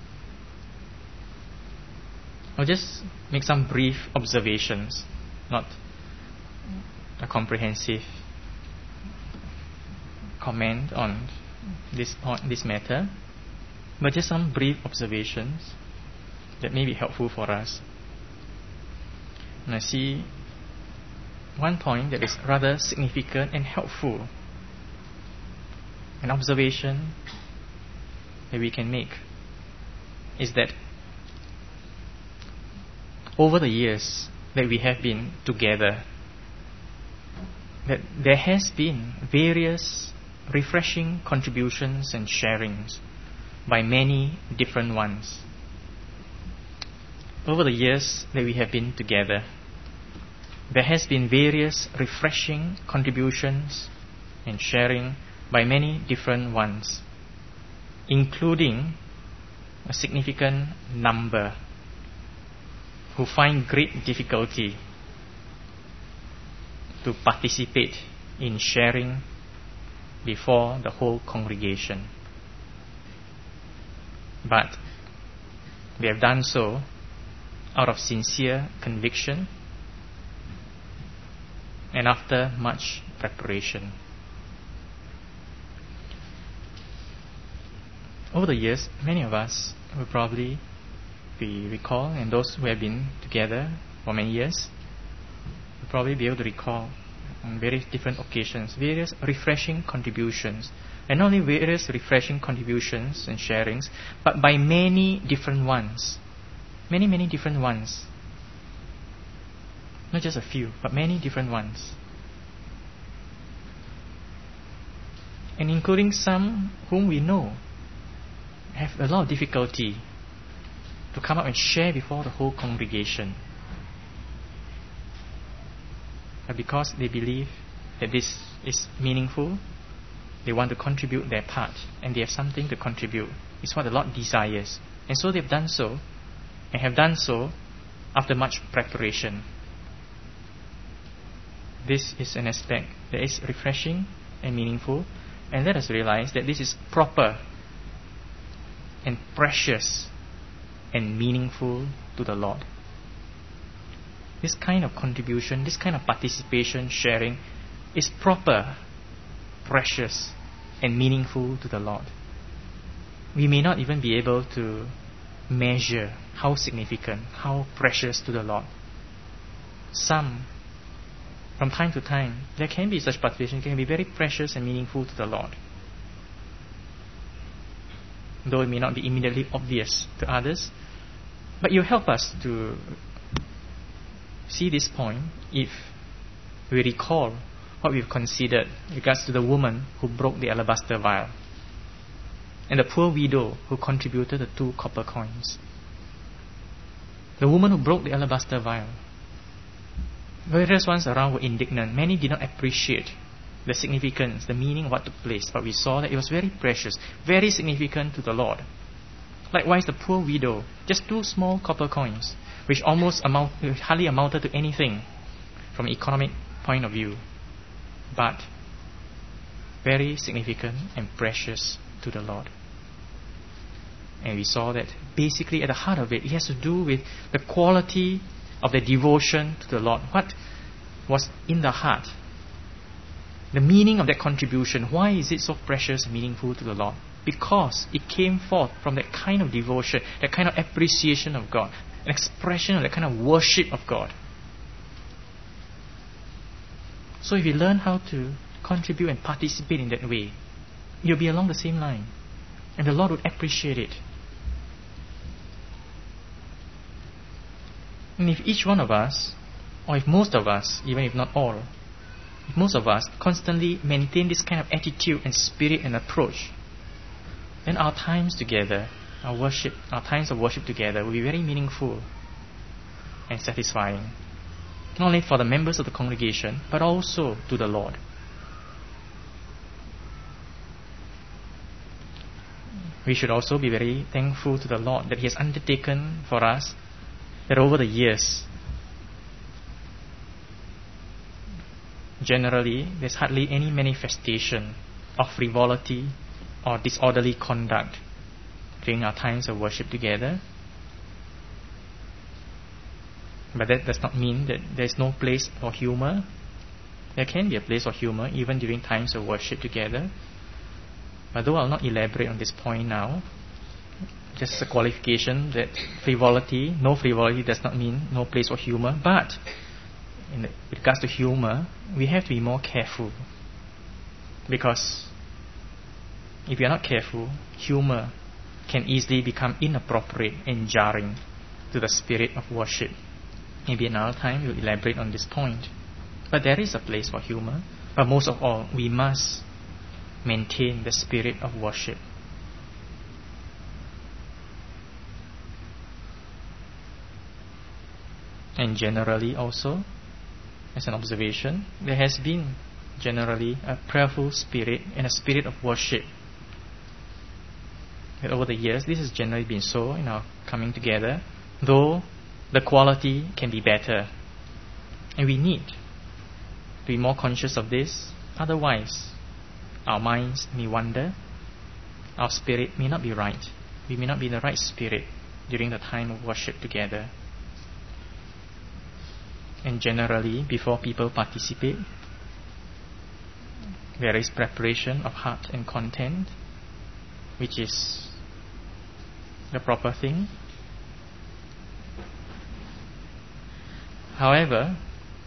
I'll just make some brief observations, not a comprehensive comment on this point, this matter, but just some brief observations that may be helpful for us. And I see one point that is rather significant and helpful, an observation that we can make is that over the years that we have been together, that there has been various refreshing contributions and sharings by many different ones. Over the years that we have been together, there has been various refreshing contributions and sharing by many different ones, including a significant number who find great difficulty to participate in sharing before the whole congregation. But they have done so out of sincere conviction and after much preparation. Over the years, many of us will probably be recall, and those who have been together for many years will probably be able to recall on various different occasions, various refreshing contributions, and not only various refreshing contributions and sharings, but by many different ones. Many, many different ones. Not just a few, but many different ones. And including some whom we know have a lot of difficulty to come up and share before the whole congregation. But because they believe that this is meaningful, they want to contribute their part, and they have something to contribute. It's what the Lord desires. And so they've done so, and have done so after much preparation. This is an aspect that is refreshing and meaningful, and let us realize that this is proper and precious and meaningful to the Lord. This kind of contribution, this kind of participation, sharing is proper, precious and meaningful to the Lord. We may not even be able to measure how significant, how precious to the Lord. Some, from time to time, there can be such participation, can be very precious and meaningful to the Lord. Though it may not be immediately obvious to others, but you help us to see this point if we recall what we've considered in regards to the woman who broke the alabaster vial and the poor widow who contributed the two copper coins. The woman who broke the alabaster vial, various ones around were indignant. Many did not appreciate the significance, the meaning of what took place, but we saw that it was very precious, very significant to the Lord. Likewise, the poor widow, just two small copper coins, which almost amount, hardly amounted to anything from an economic point of view, but very significant and precious to the Lord. And we saw that basically at the heart of it, it has to do with the quality of the devotion to the Lord. What was in the heart? The meaning of that contribution. Why is it so precious and meaningful to the Lord? Because it came forth from that kind of devotion, that kind of appreciation of God, an expression of that kind of worship of God. So if we learn how to contribute and participate in that way, you'll be along the same line. And the Lord would appreciate it. And if each one of us, or if most of us, even if not all, if most of us constantly maintain this kind of attitude and spirit and approach, then our times together, our worship, our times of worship together will be very meaningful and satisfying. Not only for the members of the congregation, but also to the Lord. We should also be very thankful to the Lord that He has undertaken for us that over the years, generally, there's hardly any manifestation of frivolity or disorderly conduct during our times of worship together. But that does not mean that there's no place for humor. There can be a place for humor even during times of worship together. But though I'll not elaborate on this point now, just a qualification that frivolity, no frivolity does not mean no place for humor. But in the, with regards to humor, we have to be more careful. Because if we are not careful, humor can easily become inappropriate and jarring to the spirit of worship. Maybe another time we'll elaborate on this point. But there is a place for humor. But most of all, we must maintain the spirit of worship. And generally also, as an observation, there has been generally a prayerful spirit and a spirit of worship. And over the years, this has generally been so in our coming together, though the quality can be better. And we need to be more conscious of this. Otherwise, our minds may wander, our spirit may not be right. We may not be in the right spirit during the time of worship together. And generally, before people participate, there is preparation of heart and content, which is the proper thing. However,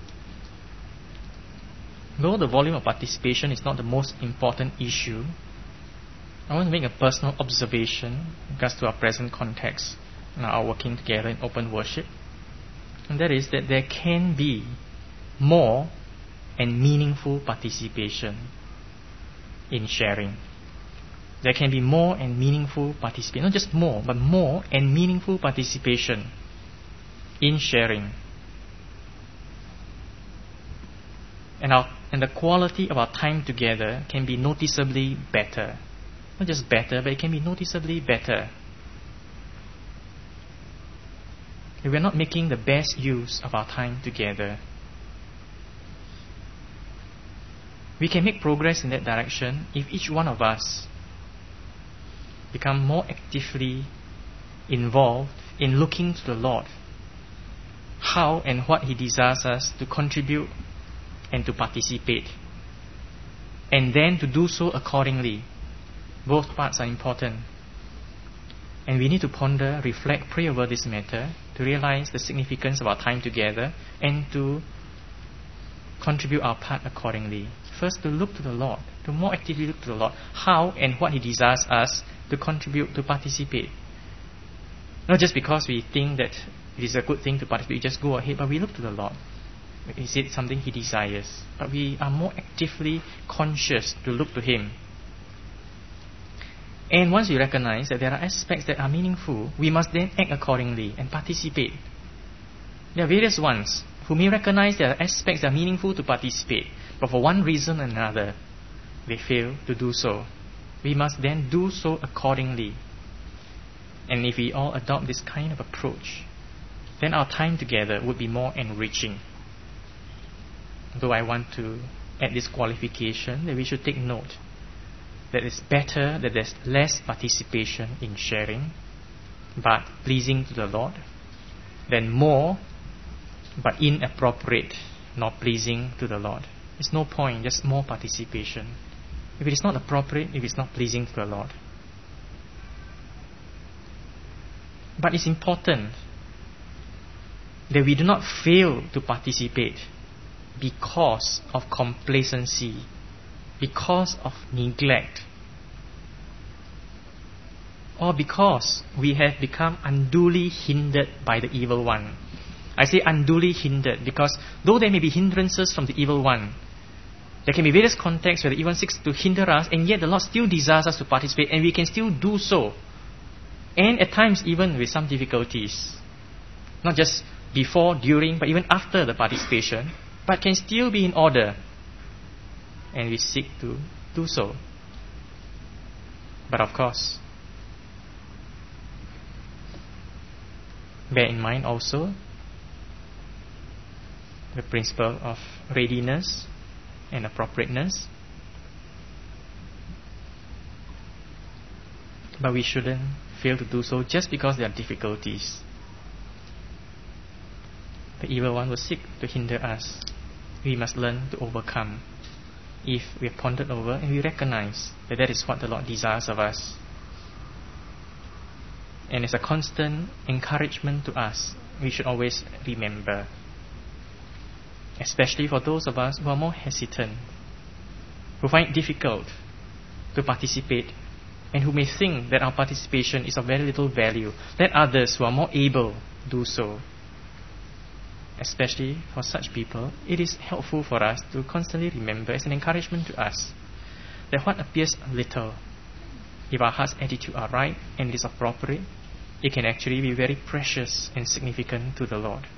though the volume of participation is not the most important issue, I want to make a personal observation in regards to our present context and our working together in open worship. And that is that there can be more and meaningful participation in sharing. There can be more and meaningful participation, not just more, but more and meaningful participation in sharing. And our and the quality of our time together can be noticeably better. Not just better, but it can be noticeably better. If we're not making the best use of our time together, we can make progress in that direction if each one of us become more actively involved in looking to the Lord, how and what He desires us to contribute and to participate, and then to do so accordingly. Both parts are important, and we need to ponder, reflect, pray over this matter to realize the significance of our time together and to contribute our part accordingly. First, to look to the Lord, to more actively look to the Lord, how and what He desires us to contribute, to participate. Not just because we think that it is a good thing to participate, we just go ahead, but we look to the Lord. Is it something He desires? But we are more actively conscious to look to Him. And once we recognize that there are aspects that are meaningful, we must then act accordingly and participate. There are various ones who may recognize there are aspects that are meaningful to participate, but for one reason or another, they fail to do so. We must then do so accordingly. And if we all adopt this kind of approach, then our time together would be more enriching. Though I want to add this qualification that we should take note that it's better that there's less participation in sharing but pleasing to the Lord than more but inappropriate, not pleasing to the Lord. There's no point, just more participation. If it is not appropriate, if it's not pleasing to the Lord. But it's important that we do not fail to participate because of complacency, because of neglect, or because we have become unduly hindered by the evil one. I say unduly hindered because though there may be hindrances from the evil one, there can be various contexts where the evil one seeks to hinder us, and yet the Lord still desires us to participate, and we can still do so. And at times even with some difficulties. Not just before, during, but even after the participation, but can still be in order. And we seek to do so. But of course, bear in mind also the principle of readiness and appropriateness. But we shouldn't fail to do so just because there are difficulties. The evil one will seek to hinder us. We must learn to overcome if we have pondered over and we recognize that that is what the Lord desires of us. And as a constant encouragement to us, we should always remember, especially for those of us who are more hesitant, who find it difficult to participate, and who may think that our participation is of very little value, let others who are more able do so. Especially for such people, it is helpful for us to constantly remember as an encouragement to us that what appears little, if our heart's attitude are right and it is appropriate, it can actually be very precious and significant to the Lord.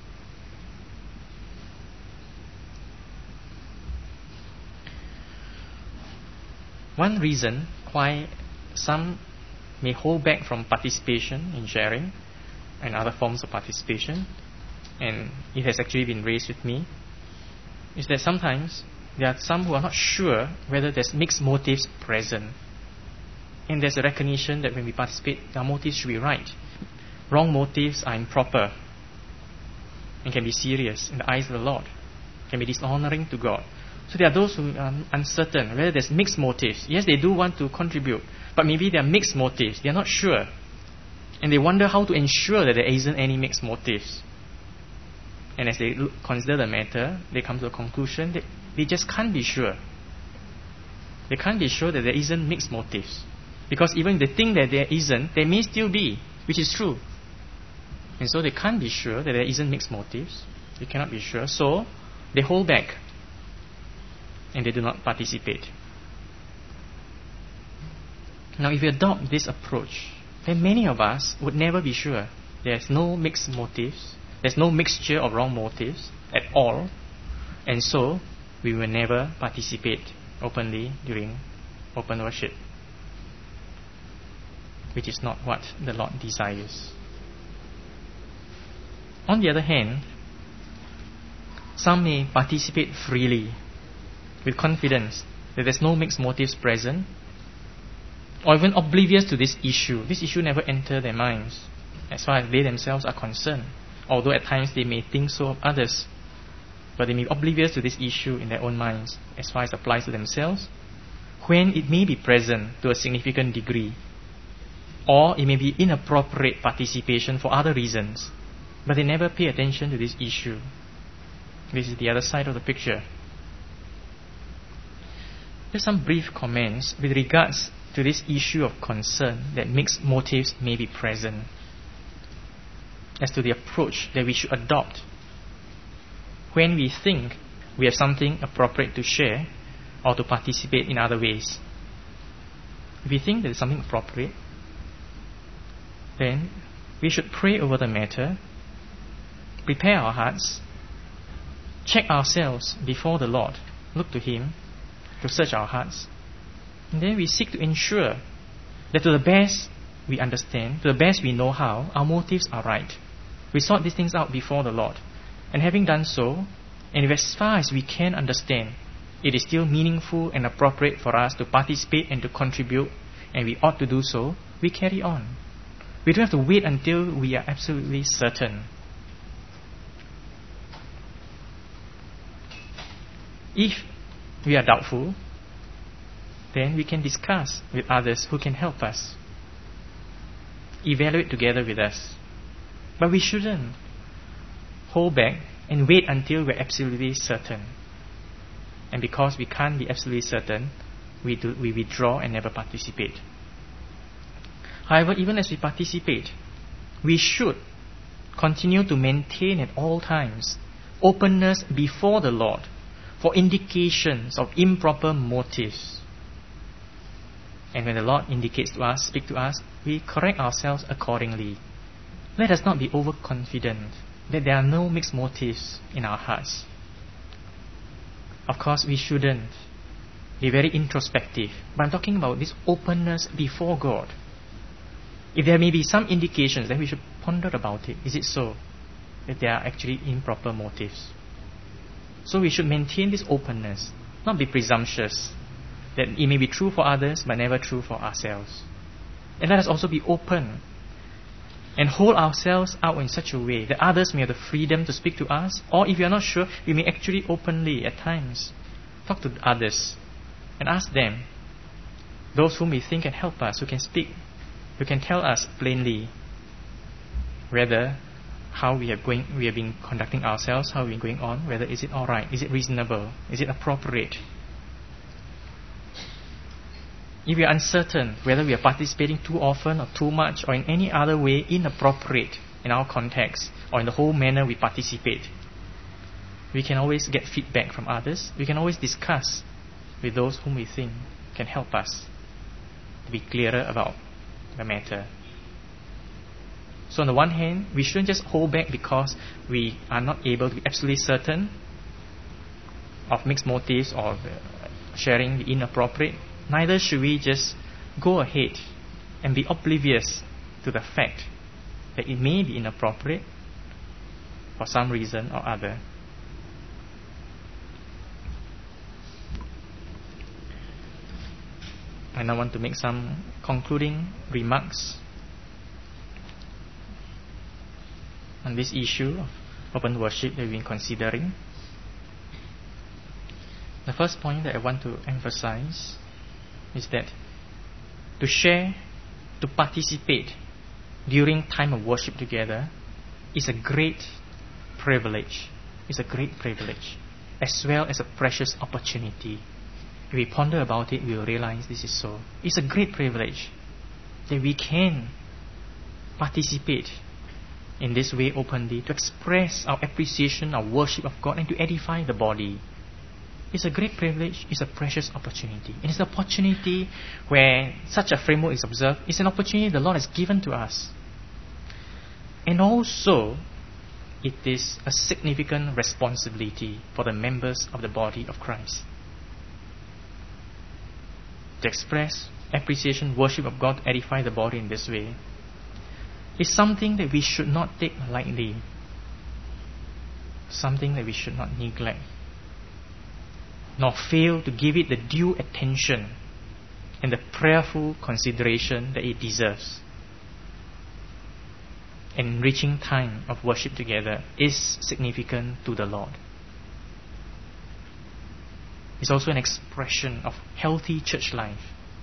One reason why some may hold back from participation in sharing and other forms of participation, and it has actually been raised with me, is that sometimes there are some who are not sure whether there's mixed motives present. And there's a recognition that when we participate, our motives should be right. Wrong motives are improper and can be serious in the eyes of the Lord, can be dishonoring to God. So there are those who are uncertain whether there's mixed motives. Yes, they do want to contribute, but maybe there are mixed motives. They are not sure. And they wonder how to ensure that there isn't any mixed motives. And as they look, consider the matter, they come to a conclusion that they just can't be sure. They can't be sure that there isn't mixed motives. Because even if they think that there isn't, there may still be, which is true. And so they can't be sure that there isn't mixed motives. They cannot be sure. So they hold back and they do not participate. Now if we adopt this approach, then many of us would never be sure. There's no mixed motives. There's no mixture of wrong motives at all. And so we will never participate openly during open worship, which is not what the Lord desires. On the other hand, some may participate freely with confidence that there's no mixed motives present, or even oblivious to this issue. This issue never entered their minds as far as they themselves are concerned, although at times they may think so of others, but they may be oblivious to this issue in their own minds as far as it applies to themselves, when it may be present to a significant degree, or it may be inappropriate participation for other reasons, but they never pay attention to this issue. This is the other side of the picture. Just some brief comments with regards to this issue of concern that mixed motives may be present, as to the approach that we should adopt when we think we have something appropriate to share or to participate in other ways. If we think there is something appropriate, then we should pray over the matter, prepare our hearts, check ourselves before the Lord, look to Him to search our hearts, and then we seek to ensure that to the best we understand, to the best we know how, our motives are right. We sort these things out before the Lord, and having done so, and if as far as we can understand, it is still meaningful and appropriate for us to participate and to contribute, and we ought to do so, we carry on. We don't have to wait until we are absolutely certain. If we are doubtful, then we can discuss with others who can help us, evaluate together with us. But we shouldn't hold back and wait until we're absolutely certain. And because we can't be absolutely certain, we do, we withdraw and never participate. However, even as we participate, we should continue to maintain at all times openness before the Lord for indications of improper motives. And when the Lord indicates to us, speak to us, we correct ourselves accordingly. Let us not be overconfident that there are no mixed motives in our hearts. Of course, we shouldn't be very introspective, but I'm talking about this openness before God. If there may be some indications, then we should ponder about it. Is it so that there are actually improper motives? So we should maintain this openness, not be presumptuous, that it may be true for others, but never true for ourselves. And let us also be open and hold ourselves out in such a way that others may have the freedom to speak to us, or if we are not sure, we may actually openly at times talk to others and ask them, those whom we think can help us, who can speak, who can tell us plainly whether how we have going we have been conducting ourselves, how we are going on, whether is it alright, is it reasonable, is it appropriate. If we are uncertain whether we are participating too often or too much or in any other way inappropriate in our context or in the whole manner we participate, we can always get feedback from others. We can always discuss with those whom we think can help us to be clearer about the matter. So on the one hand, we shouldn't just hold back because we are not able to be absolutely certain of mixed motives or sharing the inappropriate. Neither should we just go ahead and be oblivious to the fact that it may be inappropriate for some reason or other. I now want to make some concluding remarks on this issue of open worship that we've been considering. The first point that I want to emphasize is that to share, to participate during time of worship together is a great privilege. It's a great privilege, as well as a precious opportunity. If we ponder about it, we will realize this is so. It's a great privilege that we can participate in this way openly, to express our appreciation, our worship of God, and to edify the body. It's a great privilege, it's a precious opportunity. And it's an opportunity where such a framework is observed. It's an opportunity the Lord has given to us. And also, it is a significant responsibility for the members of the body of Christ. To express appreciation, worship of God, to edify the body in this way is something that we should not take lightly. Something that we should not neglect, nor fail to give it the due attention and the prayerful consideration that it deserves. Enriching time of worship together is significant to the Lord. It's also an expression of healthy church life.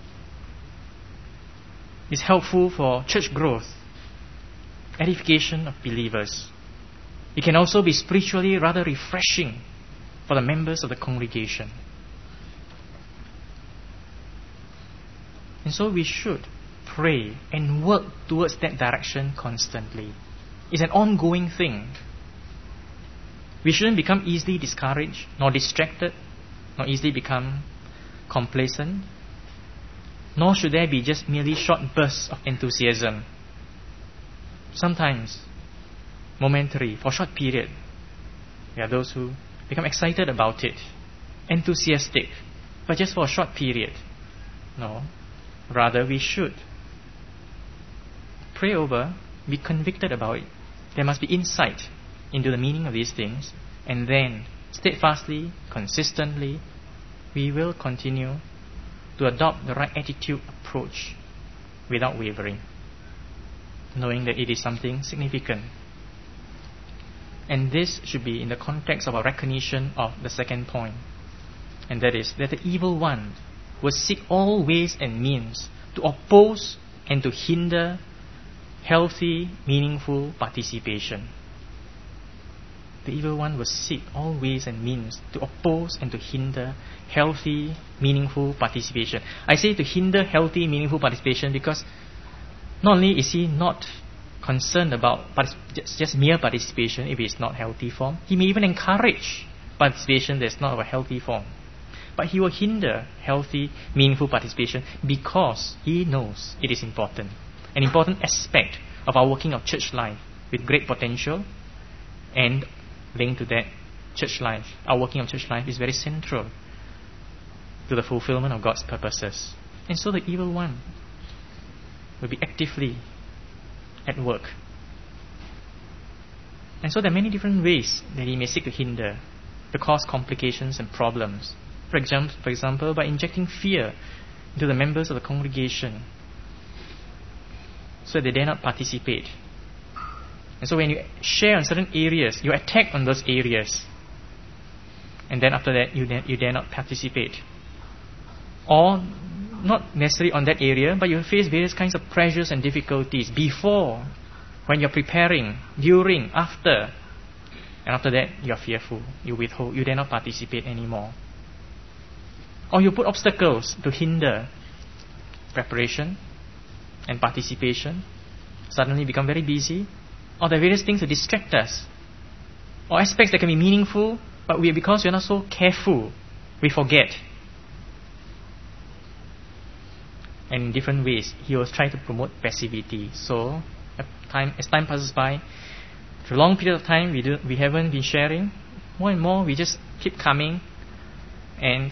It's helpful for church growth, edification of believers. It can also be spiritually rather refreshing for the members of the congregation. And so we should pray and work towards that direction constantly. It's an ongoing thing. We shouldn't become easily discouraged, nor distracted, nor easily become complacent, nor should there be just merely short bursts of enthusiasm. Sometimes, momentary, for a short period, there are those who become excited about it, enthusiastic, but just for a short period. No, rather we should pray over, be convicted about it. There must be insight into the meaning of these things, and then steadfastly, consistently, we will continue to adopt the right attitude, approach, without wavering, knowing that it is something significant. And this should be in the context of a recognition of the second point, and that is that the evil one will seek all ways and means to oppose and to hinder healthy, meaningful participation. The evil one will seek all ways and means to oppose and to hinder healthy, meaningful participation. I say to hinder healthy, meaningful participation because Not only is he not concerned about partic- just, just mere participation if it's not healthy form, he may even encourage participation that's not of a healthy form. But he will hinder healthy, meaningful participation because he knows it is important. An important aspect of our working of church life with great potential, and linked to that, church life, our working of church life is very central to the fulfillment of God's purposes. And so the evil one will be actively at work. And so there are many different ways that he may seek to hinder, to cause complications and problems. For example, for example, by injecting fear into the members of the congregation so that they dare not participate. And so when you share on certain areas, you attack on those areas. And then after that, you dare, you dare not participate. Or not necessarily on that area, but you face various kinds of pressures and difficulties before, when you're preparing, during, after. And after that, you're fearful. You withhold. You dare not participate anymore. Or you put obstacles to hinder preparation and participation. Suddenly become very busy. Or there are various things to distract us. Or aspects that can be meaningful, but we, because we're not so careful, we forget. And in different ways, he will try to promote passivity. So, as time, as time passes by, for a long period of time, we do, we haven't been sharing. More and more, we just keep coming and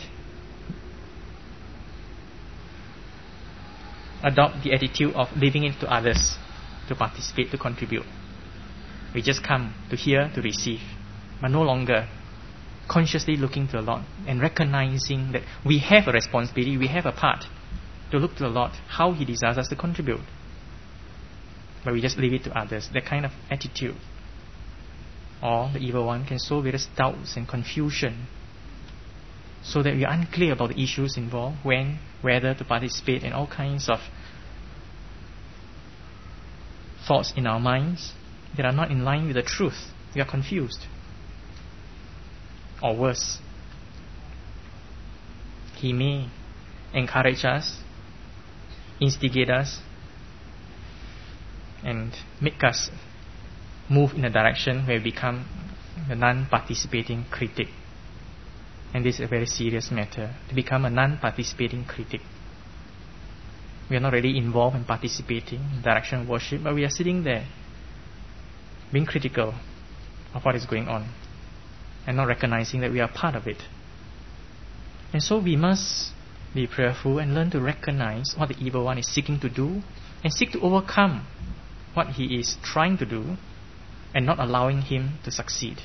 adopt the attitude of leaving it to others to participate, to contribute. We just come to hear, to receive, but no longer consciously looking to the Lord and recognizing that we have a responsibility, we have a part to look to the Lord, how He desires us to contribute. But we just leave it to others. That kind of attitude, or the evil one, can sow various doubts and confusion, so that we are unclear about the issues involved, when, whether to participate, and all kinds of thoughts in our minds that are not in line with the truth. We are confused. Or worse, he may encourage us, instigate us, and make us move in a direction where we become a non-participating critic. And this is a very serious matter, to become a non-participating critic. We are not really involved in participating in direction of worship, but we are sitting there being critical of what is going on and not recognizing that we are part of it. And so we must be prayerful and learn to recognize what the evil one is seeking to do and seek to overcome what he is trying to do and not allowing him to succeed.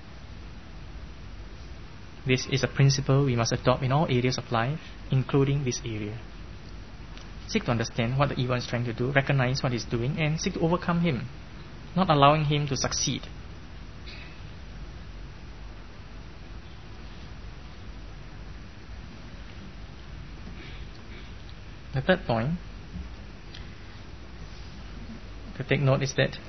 This is a principle we must adopt in all areas of life, including this area. Seek to understand what the evil one is trying to do, recognize what he's doing, and seek to overcome him, not allowing him to succeed. The third point to take note is that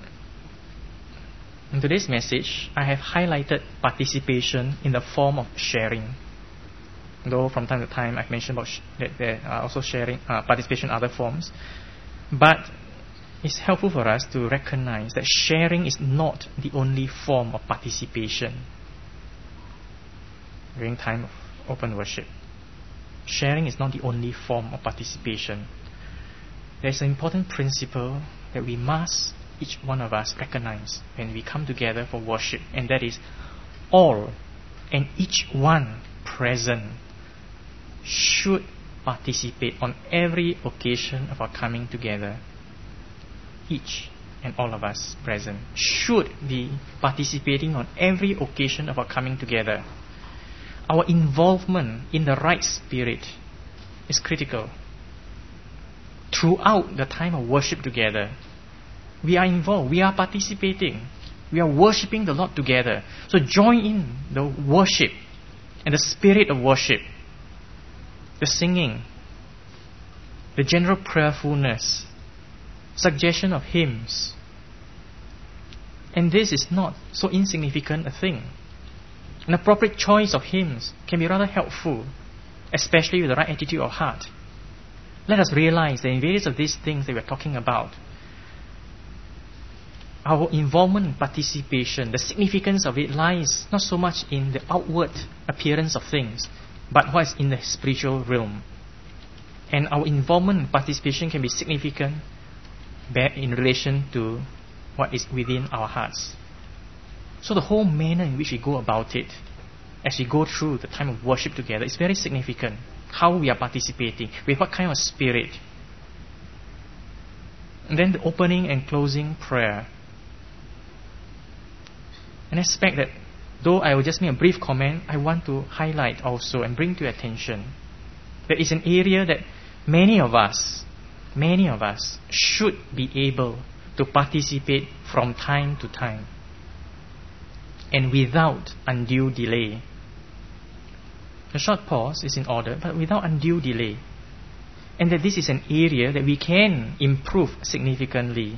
in today's message, I have highlighted participation in the form of sharing. Though from time to time I've mentioned about sh- that there are also sharing, uh, participation in other forms. But it's helpful for us to recognize that sharing is not the only form of participation during time of open worship. Sharing is not the only form of participation. There's an important principle that we must, each one of us, recognize when we come together for worship, and that is all and each one present should participate on every occasion of our coming together. Each and all of us present should be participating on every occasion of our coming together. Our involvement in the right spirit is critical. Throughout the time of worship together, we are involved, we are participating, we are worshipping the Lord together. So join in the worship and the spirit of worship, the singing, the general prayerfulness, suggestion of hymns. And this is not so insignificant a thing. An appropriate choice of hymns can be rather helpful, especially with the right attitude of heart. Let us realize that in various of these things that we're talking about, our involvement and participation, the significance of it lies not so much in the outward appearance of things, but what is in the spiritual realm. And our involvement and participation can be significant in relation to what is within our hearts. So the whole manner in which we go about it, as we go through the time of worship together, is very significant. How we are participating, with what kind of spirit. And then the opening and closing prayer. An aspect that, though I will just make a brief comment, I want to highlight also and bring to your attention. That is an area that many of us, many of us should be able to participate from time to time, and without undue delay. A short pause is in order, but without undue delay. And that this is an area that we can improve significantly.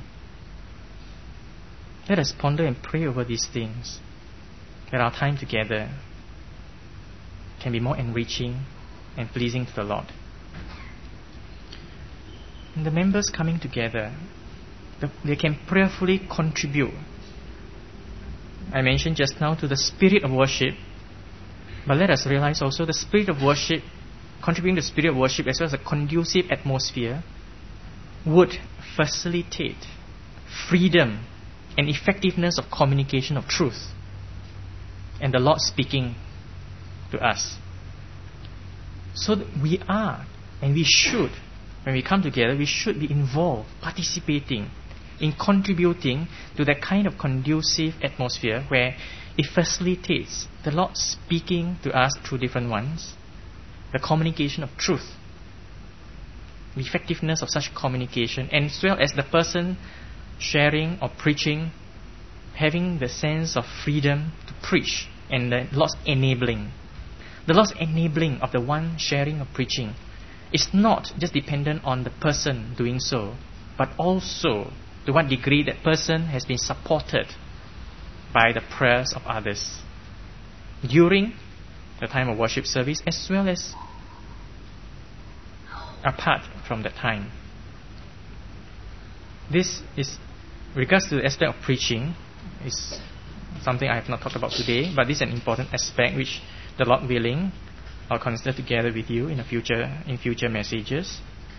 Let us ponder and pray over these things, that our time together can be more enriching and pleasing to the Lord. And the members coming together, they can prayerfully contribute, I mentioned just now, to the spirit of worship. But let us realize also the spirit of worship, contributing to the spirit of worship as well as a conducive atmosphere, would facilitate freedom and effectiveness of communication of truth, and the Lord speaking to us. So that we are, and we should, when we come together, we should be involved, participating in contributing to that kind of conducive atmosphere where it facilitates the Lord speaking to us through different ones, the communication of truth, the effectiveness of such communication, and as well as the person sharing or preaching having the sense of freedom to preach, and the Lord's enabling. The Lord's enabling of the one sharing or preaching is not just dependent on the person doing so, but also to what degree that person has been supported by the prayers of others during the time of worship service, as well as apart from that time. This is, regards to the aspect of preaching, is something I have not talked about today, but this is an important aspect which, the Lord willing, I'll consider together with you in a future in future messages.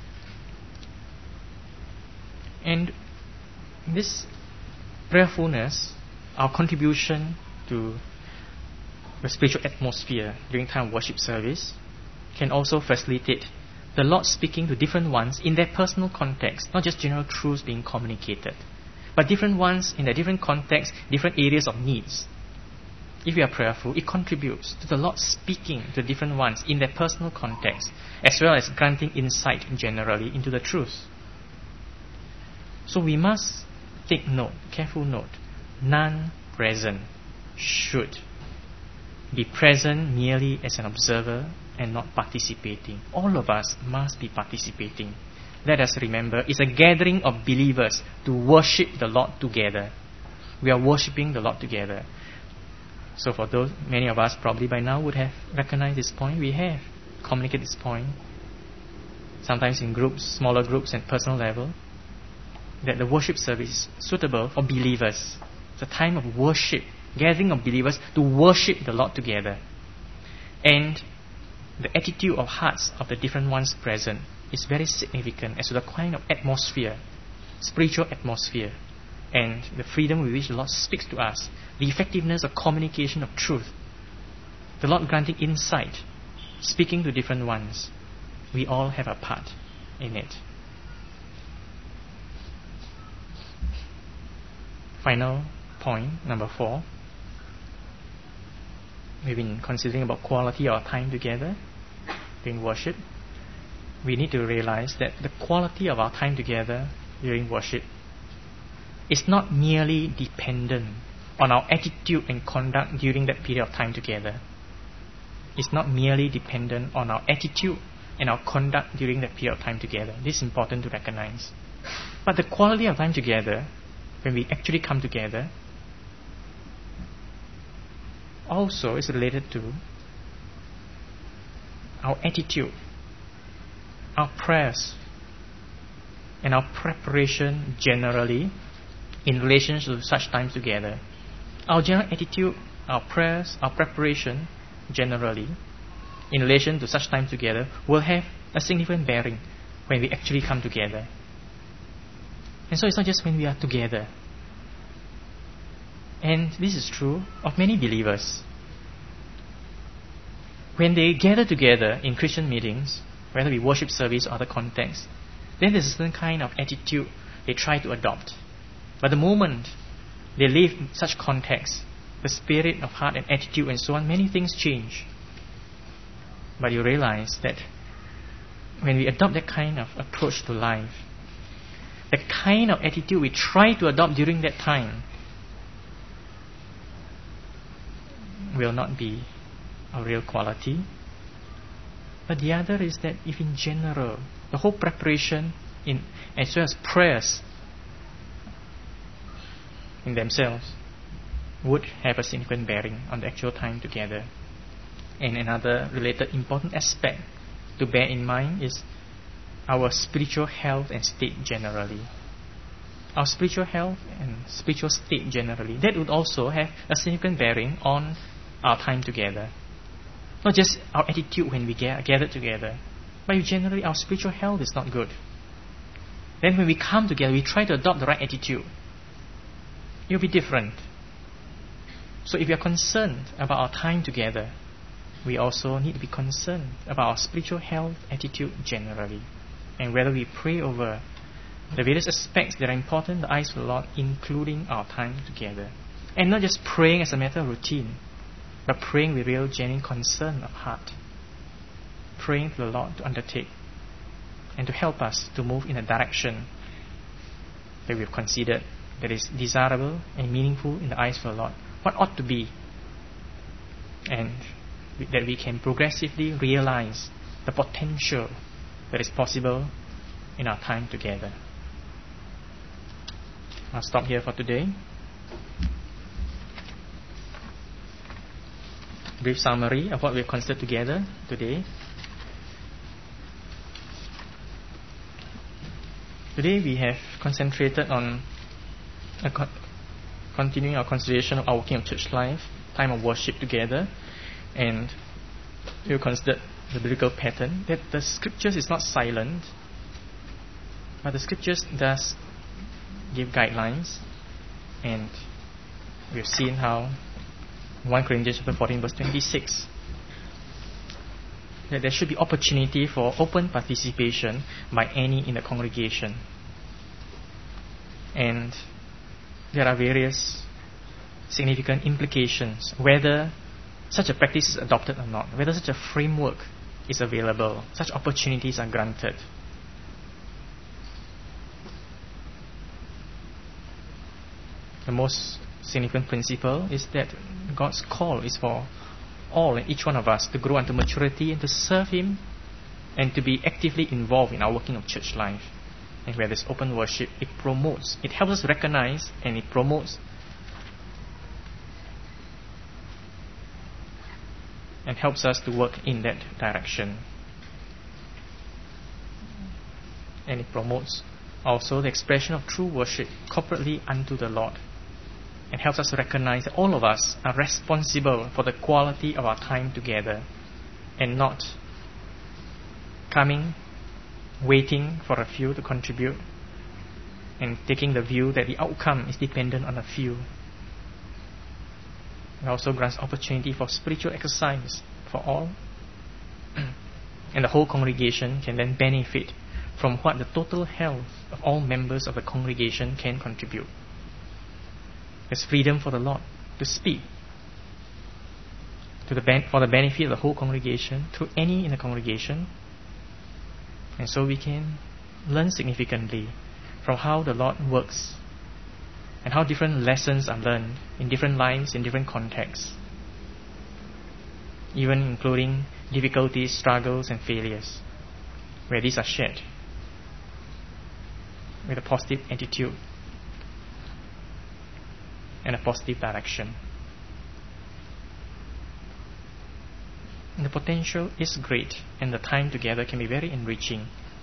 And this prayerfulness, our contribution to the spiritual atmosphere during time of worship service, can also facilitate the Lord speaking to different ones in their personal context, not just general truths being communicated, but different ones in their different contexts, different areas of needs. If we are prayerful, it contributes to the Lord speaking to different ones in their personal context, as well as granting insight generally into the truth. So we must take note, careful note, none present should be present merely as an observer and not participating. All of us must be participating. Let us remember, it's a gathering of believers to worship the Lord together. We are worshipping the Lord together. So for those, many of us probably by now would have recognized this point. We have communicated this point, sometimes in groups, smaller groups and personal level, that the worship service is suitable for believers. It's a time of worship, gathering of believers to worship the Lord together. And the attitude of hearts of the different ones present is very significant as to the kind of atmosphere, spiritual atmosphere, and the freedom with which the Lord speaks to us, the effectiveness of communication of truth, the Lord granting insight, speaking to different ones. We all have a part in it. Final point, number four. We've been considering about quality of our time together during worship. We need to realize that the quality of our time together during worship is not merely dependent on our attitude and conduct during that period of time together. It's not merely dependent on our attitude and our conduct during that period of time together. This is important to recognize. But the quality of time together, when we actually come together, also is related to our attitude our prayers and our preparation generally in relation to such times together. Our general attitude, our prayers, our preparation generally in relation to such time together will have a significant bearing when we actually come together. And so it's not just when we are together. And this is true of many believers. When they gather together in Christian meetings, whether it be worship service or other contexts, then there's a certain kind of attitude they try to adopt. But the moment they leave such context, the spirit of heart and attitude and so on, many things change. But you realize that when we adopt that kind of approach to life, the kind of attitude we try to adopt during that time will not be a real quality. But the other is that if in general, the whole preparation in as well as prayers in themselves would have a significant bearing on the actual time together. And another related important aspect to bear in mind is our spiritual health and state generally. Our spiritual health and spiritual state generally, that would also have a significant bearing on our time together. Not just our attitude when we gather together, but generally our spiritual health is not good. Then when we come together, we try to adopt the right attitude. It will be different. So if we are concerned about our time together, we also need to be concerned about our spiritual health attitude generally, and whether we pray over the various aspects that are important in the eyes of the Lord, including our time together. And not just praying as a matter of routine, but praying with real genuine concern of heart. Praying to the Lord to undertake and to help us to move in a direction that we've considered that is desirable and meaningful in the eyes of the Lord. What ought to be, and that we can progressively realize the potential that is possible in our time together. I'll stop here for today. Brief summary of what we've considered together today. Today we have concentrated on a con- continuing our consideration of our working of church life, time of worship together, and we've considered the biblical pattern that the scriptures is not silent, but the scriptures does give guidelines, and we've seen how First Corinthians chapter fourteen verse twenty-six that there should be opportunity for open participation by any in the congregation, and there are various significant implications whether such a practice is adopted or not, whether such a framework is available, such opportunities are granted. The most significant principle is that God's call is for all and each one of us to grow unto maturity and to serve Him and to be actively involved in our working of church life. And where there's open worship, it promotes, it helps us recognize and it promotes and helps us to work in that direction. And it promotes also the expression of true worship corporately unto the Lord, and helps us to recognize that all of us are responsible for the quality of our time together, and not coming, waiting for a few to contribute, and taking the view that the outcome is dependent on a few. It also grants opportunity for spiritual exercise for all, and the whole congregation can then benefit from what the total health of all members of the congregation can contribute. There's freedom for the Lord to speak to the ben- for the benefit of the whole congregation, to any in the congregation, and so we can learn significantly from how the Lord works and how different lessons are learned in different lives, in different contexts, even including difficulties, struggles, and failures, where these are shared with a positive attitude and a positive direction. And the potential is great, and the time together can be very enriching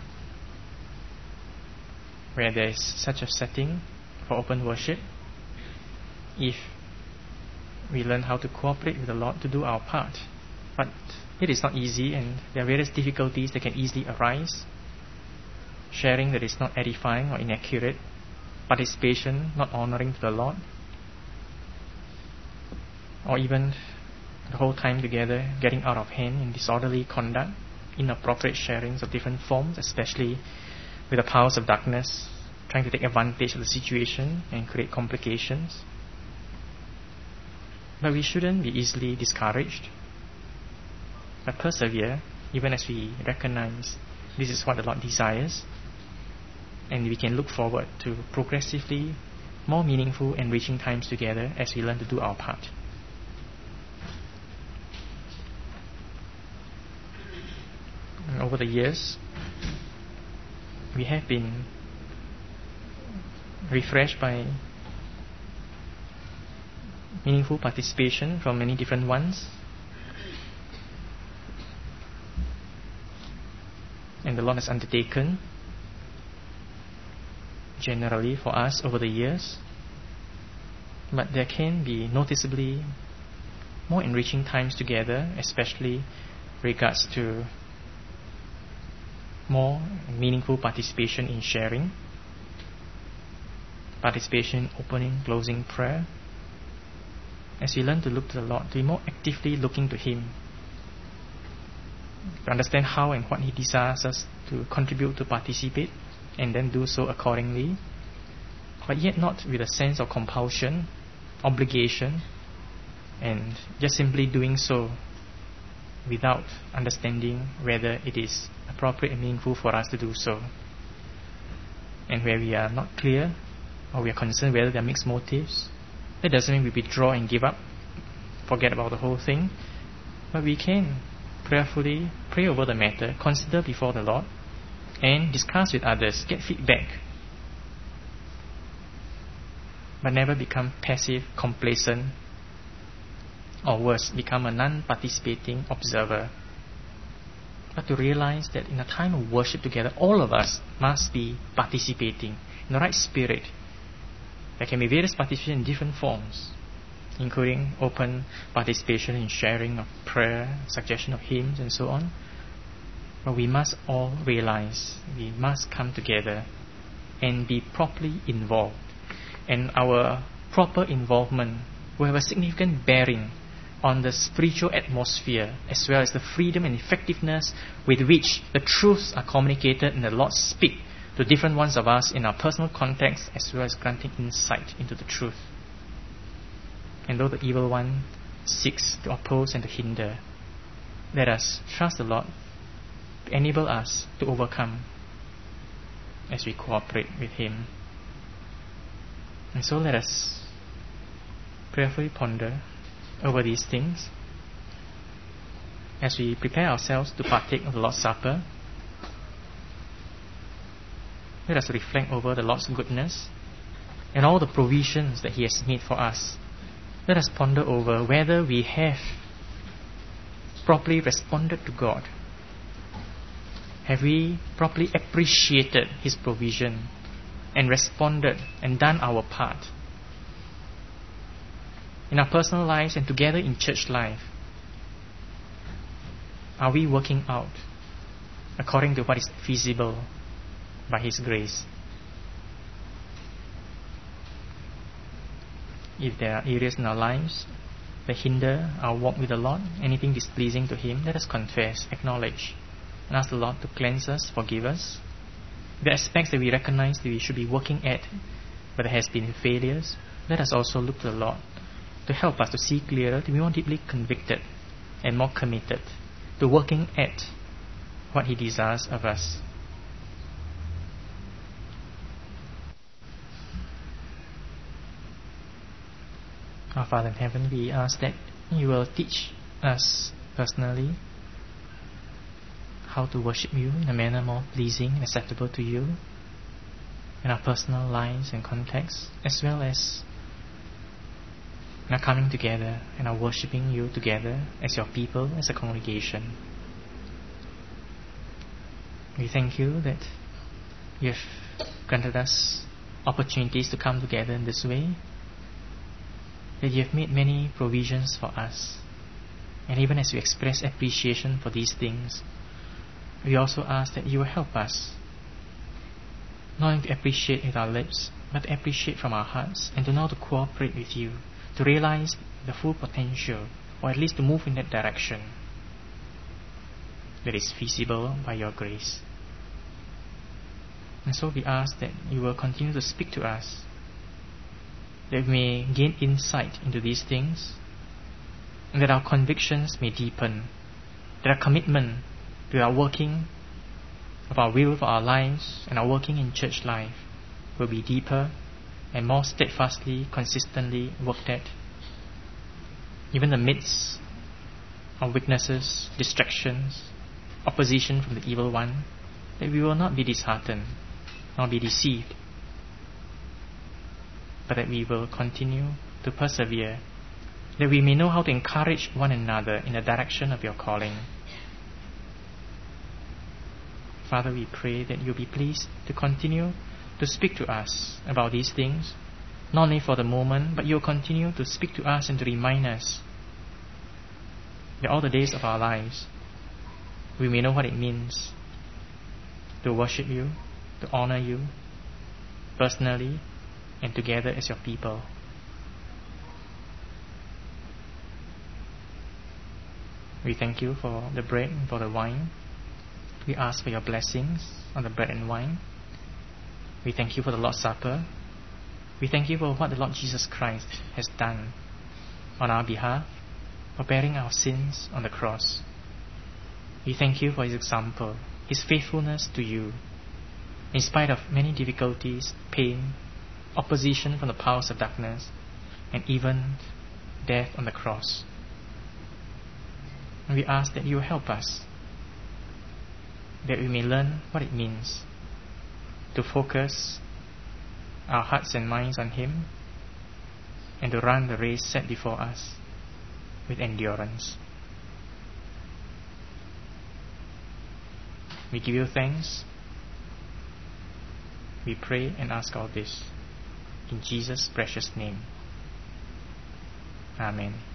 where there is such a setting for open worship, if we learn how to cooperate with the Lord to do our part. But it is not easy, and there are various difficulties that can easily arise. Sharing that is not edifying or inaccurate, participation not honoring to the Lord, or even the whole time together getting out of hand in disorderly conduct, inappropriate sharings of different forms, especially with the powers of darkness trying to take advantage of the situation and create complications. But we shouldn't be easily discouraged, but persevere even as we recognize this is what the Lord desires, and we can look forward to progressively more meaningful, enriching times together as we learn to do our part. And over the years, we have been refreshed by meaningful participation from many different ones, and the Lord has undertaken generally for us over the years. But there can be noticeably more enriching times together, especially regards to more meaningful participation in sharing, participation in opening, closing prayer, as we learn to look to the Lord, to be more actively looking to Him, to understand how and what He desires us to contribute to participate, and then do so accordingly, but yet not with a sense of compulsion, obligation, and just simply doing so without understanding whether it is appropriate and meaningful for us to do so. And where we are not clear, or we are concerned whether there are mixed motives, that doesn't mean we withdraw and give up, forget about the whole thing, but we can prayerfully pray over the matter, consider before the Lord, and discuss with others, get feedback, but never become passive, complacent, or worse, become a non-participating observer. But to realize that in a time of worship together, all of us must be participating in the right spirit. There can be various participation in different forms, including open participation in sharing of prayer, suggestion of hymns, and so on. But we must all realize we must come together and be properly involved. And our proper involvement will have a significant bearing on the spiritual atmosphere, as well as the freedom and effectiveness with which the truths are communicated and the Lord speak to different ones of us in our personal context, as well as granting insight into the truth. And though the evil one seeks to oppose and to hinder, let us trust the Lord to enable us to overcome as we cooperate with Him. And so let us prayerfully ponder over these things as we prepare ourselves to partake of the Lord's Supper. Let us reflect over the Lord's goodness and all the provisions that He has made for us. Let us ponder over whether we have properly responded to God. Have we properly appreciated His provision and responded and done our part? In our personal lives and together in church life, are we working out according to what is feasible by His grace? If there are areas in our lives that hinder our walk with the Lord, anything displeasing to Him, let us confess, acknowledge, and ask the Lord to cleanse us, forgive us. The aspects that we recognize that we should be working at, but there has been failures, let us also look to the Lord to help us to see clearer, to be more deeply convicted and more committed to working at what He desires of us. Our Father in heaven, we ask that You will teach us personally how to worship You in a manner more pleasing and acceptable to You in our personal lives and contexts, as well as in our coming together and our worshipping You together as Your people, as a congregation. We thank You that You have granted us opportunities to come together in this way, that you have made many provisions for us. And even as we express appreciation for these things, we also ask that you will help us not only to appreciate with our lips, but to appreciate from our hearts, and to know to cooperate with you, to realize the full potential, or at least to move in that direction that is feasible by your grace. And so we ask that you will continue to speak to us, that we may gain insight into these things, and that our convictions may deepen, that our commitment to our working of our will for our lives and our working in church life will be deeper and more steadfastly, consistently worked at, even in the midst of weaknesses, distractions, opposition from the evil one, that we will not be disheartened, nor be deceived, but that we will continue to persevere, that we may know how to encourage one another in the direction of your calling. Father, we pray that you'll be pleased to continue to speak to us about these things, not only for the moment, but you'll continue to speak to us and to remind us that all the days of our lives we may know what it means to worship you, to honor you personally and together as your people. We thank you for the bread and for the wine. We ask for your blessings on the bread and wine. We thank you for the Lord's Supper. We thank you for what the Lord Jesus Christ has done on our behalf, for bearing our sins on the cross. We thank you for his example, his faithfulness to you, in spite of many difficulties, pain, opposition from the powers of darkness, and even death on the cross. And we ask that you help us, that we may learn what it means to focus our hearts and minds on him, and to run the race set before us with endurance. We give you thanks. We pray and ask all this in Jesus' precious name. Amen.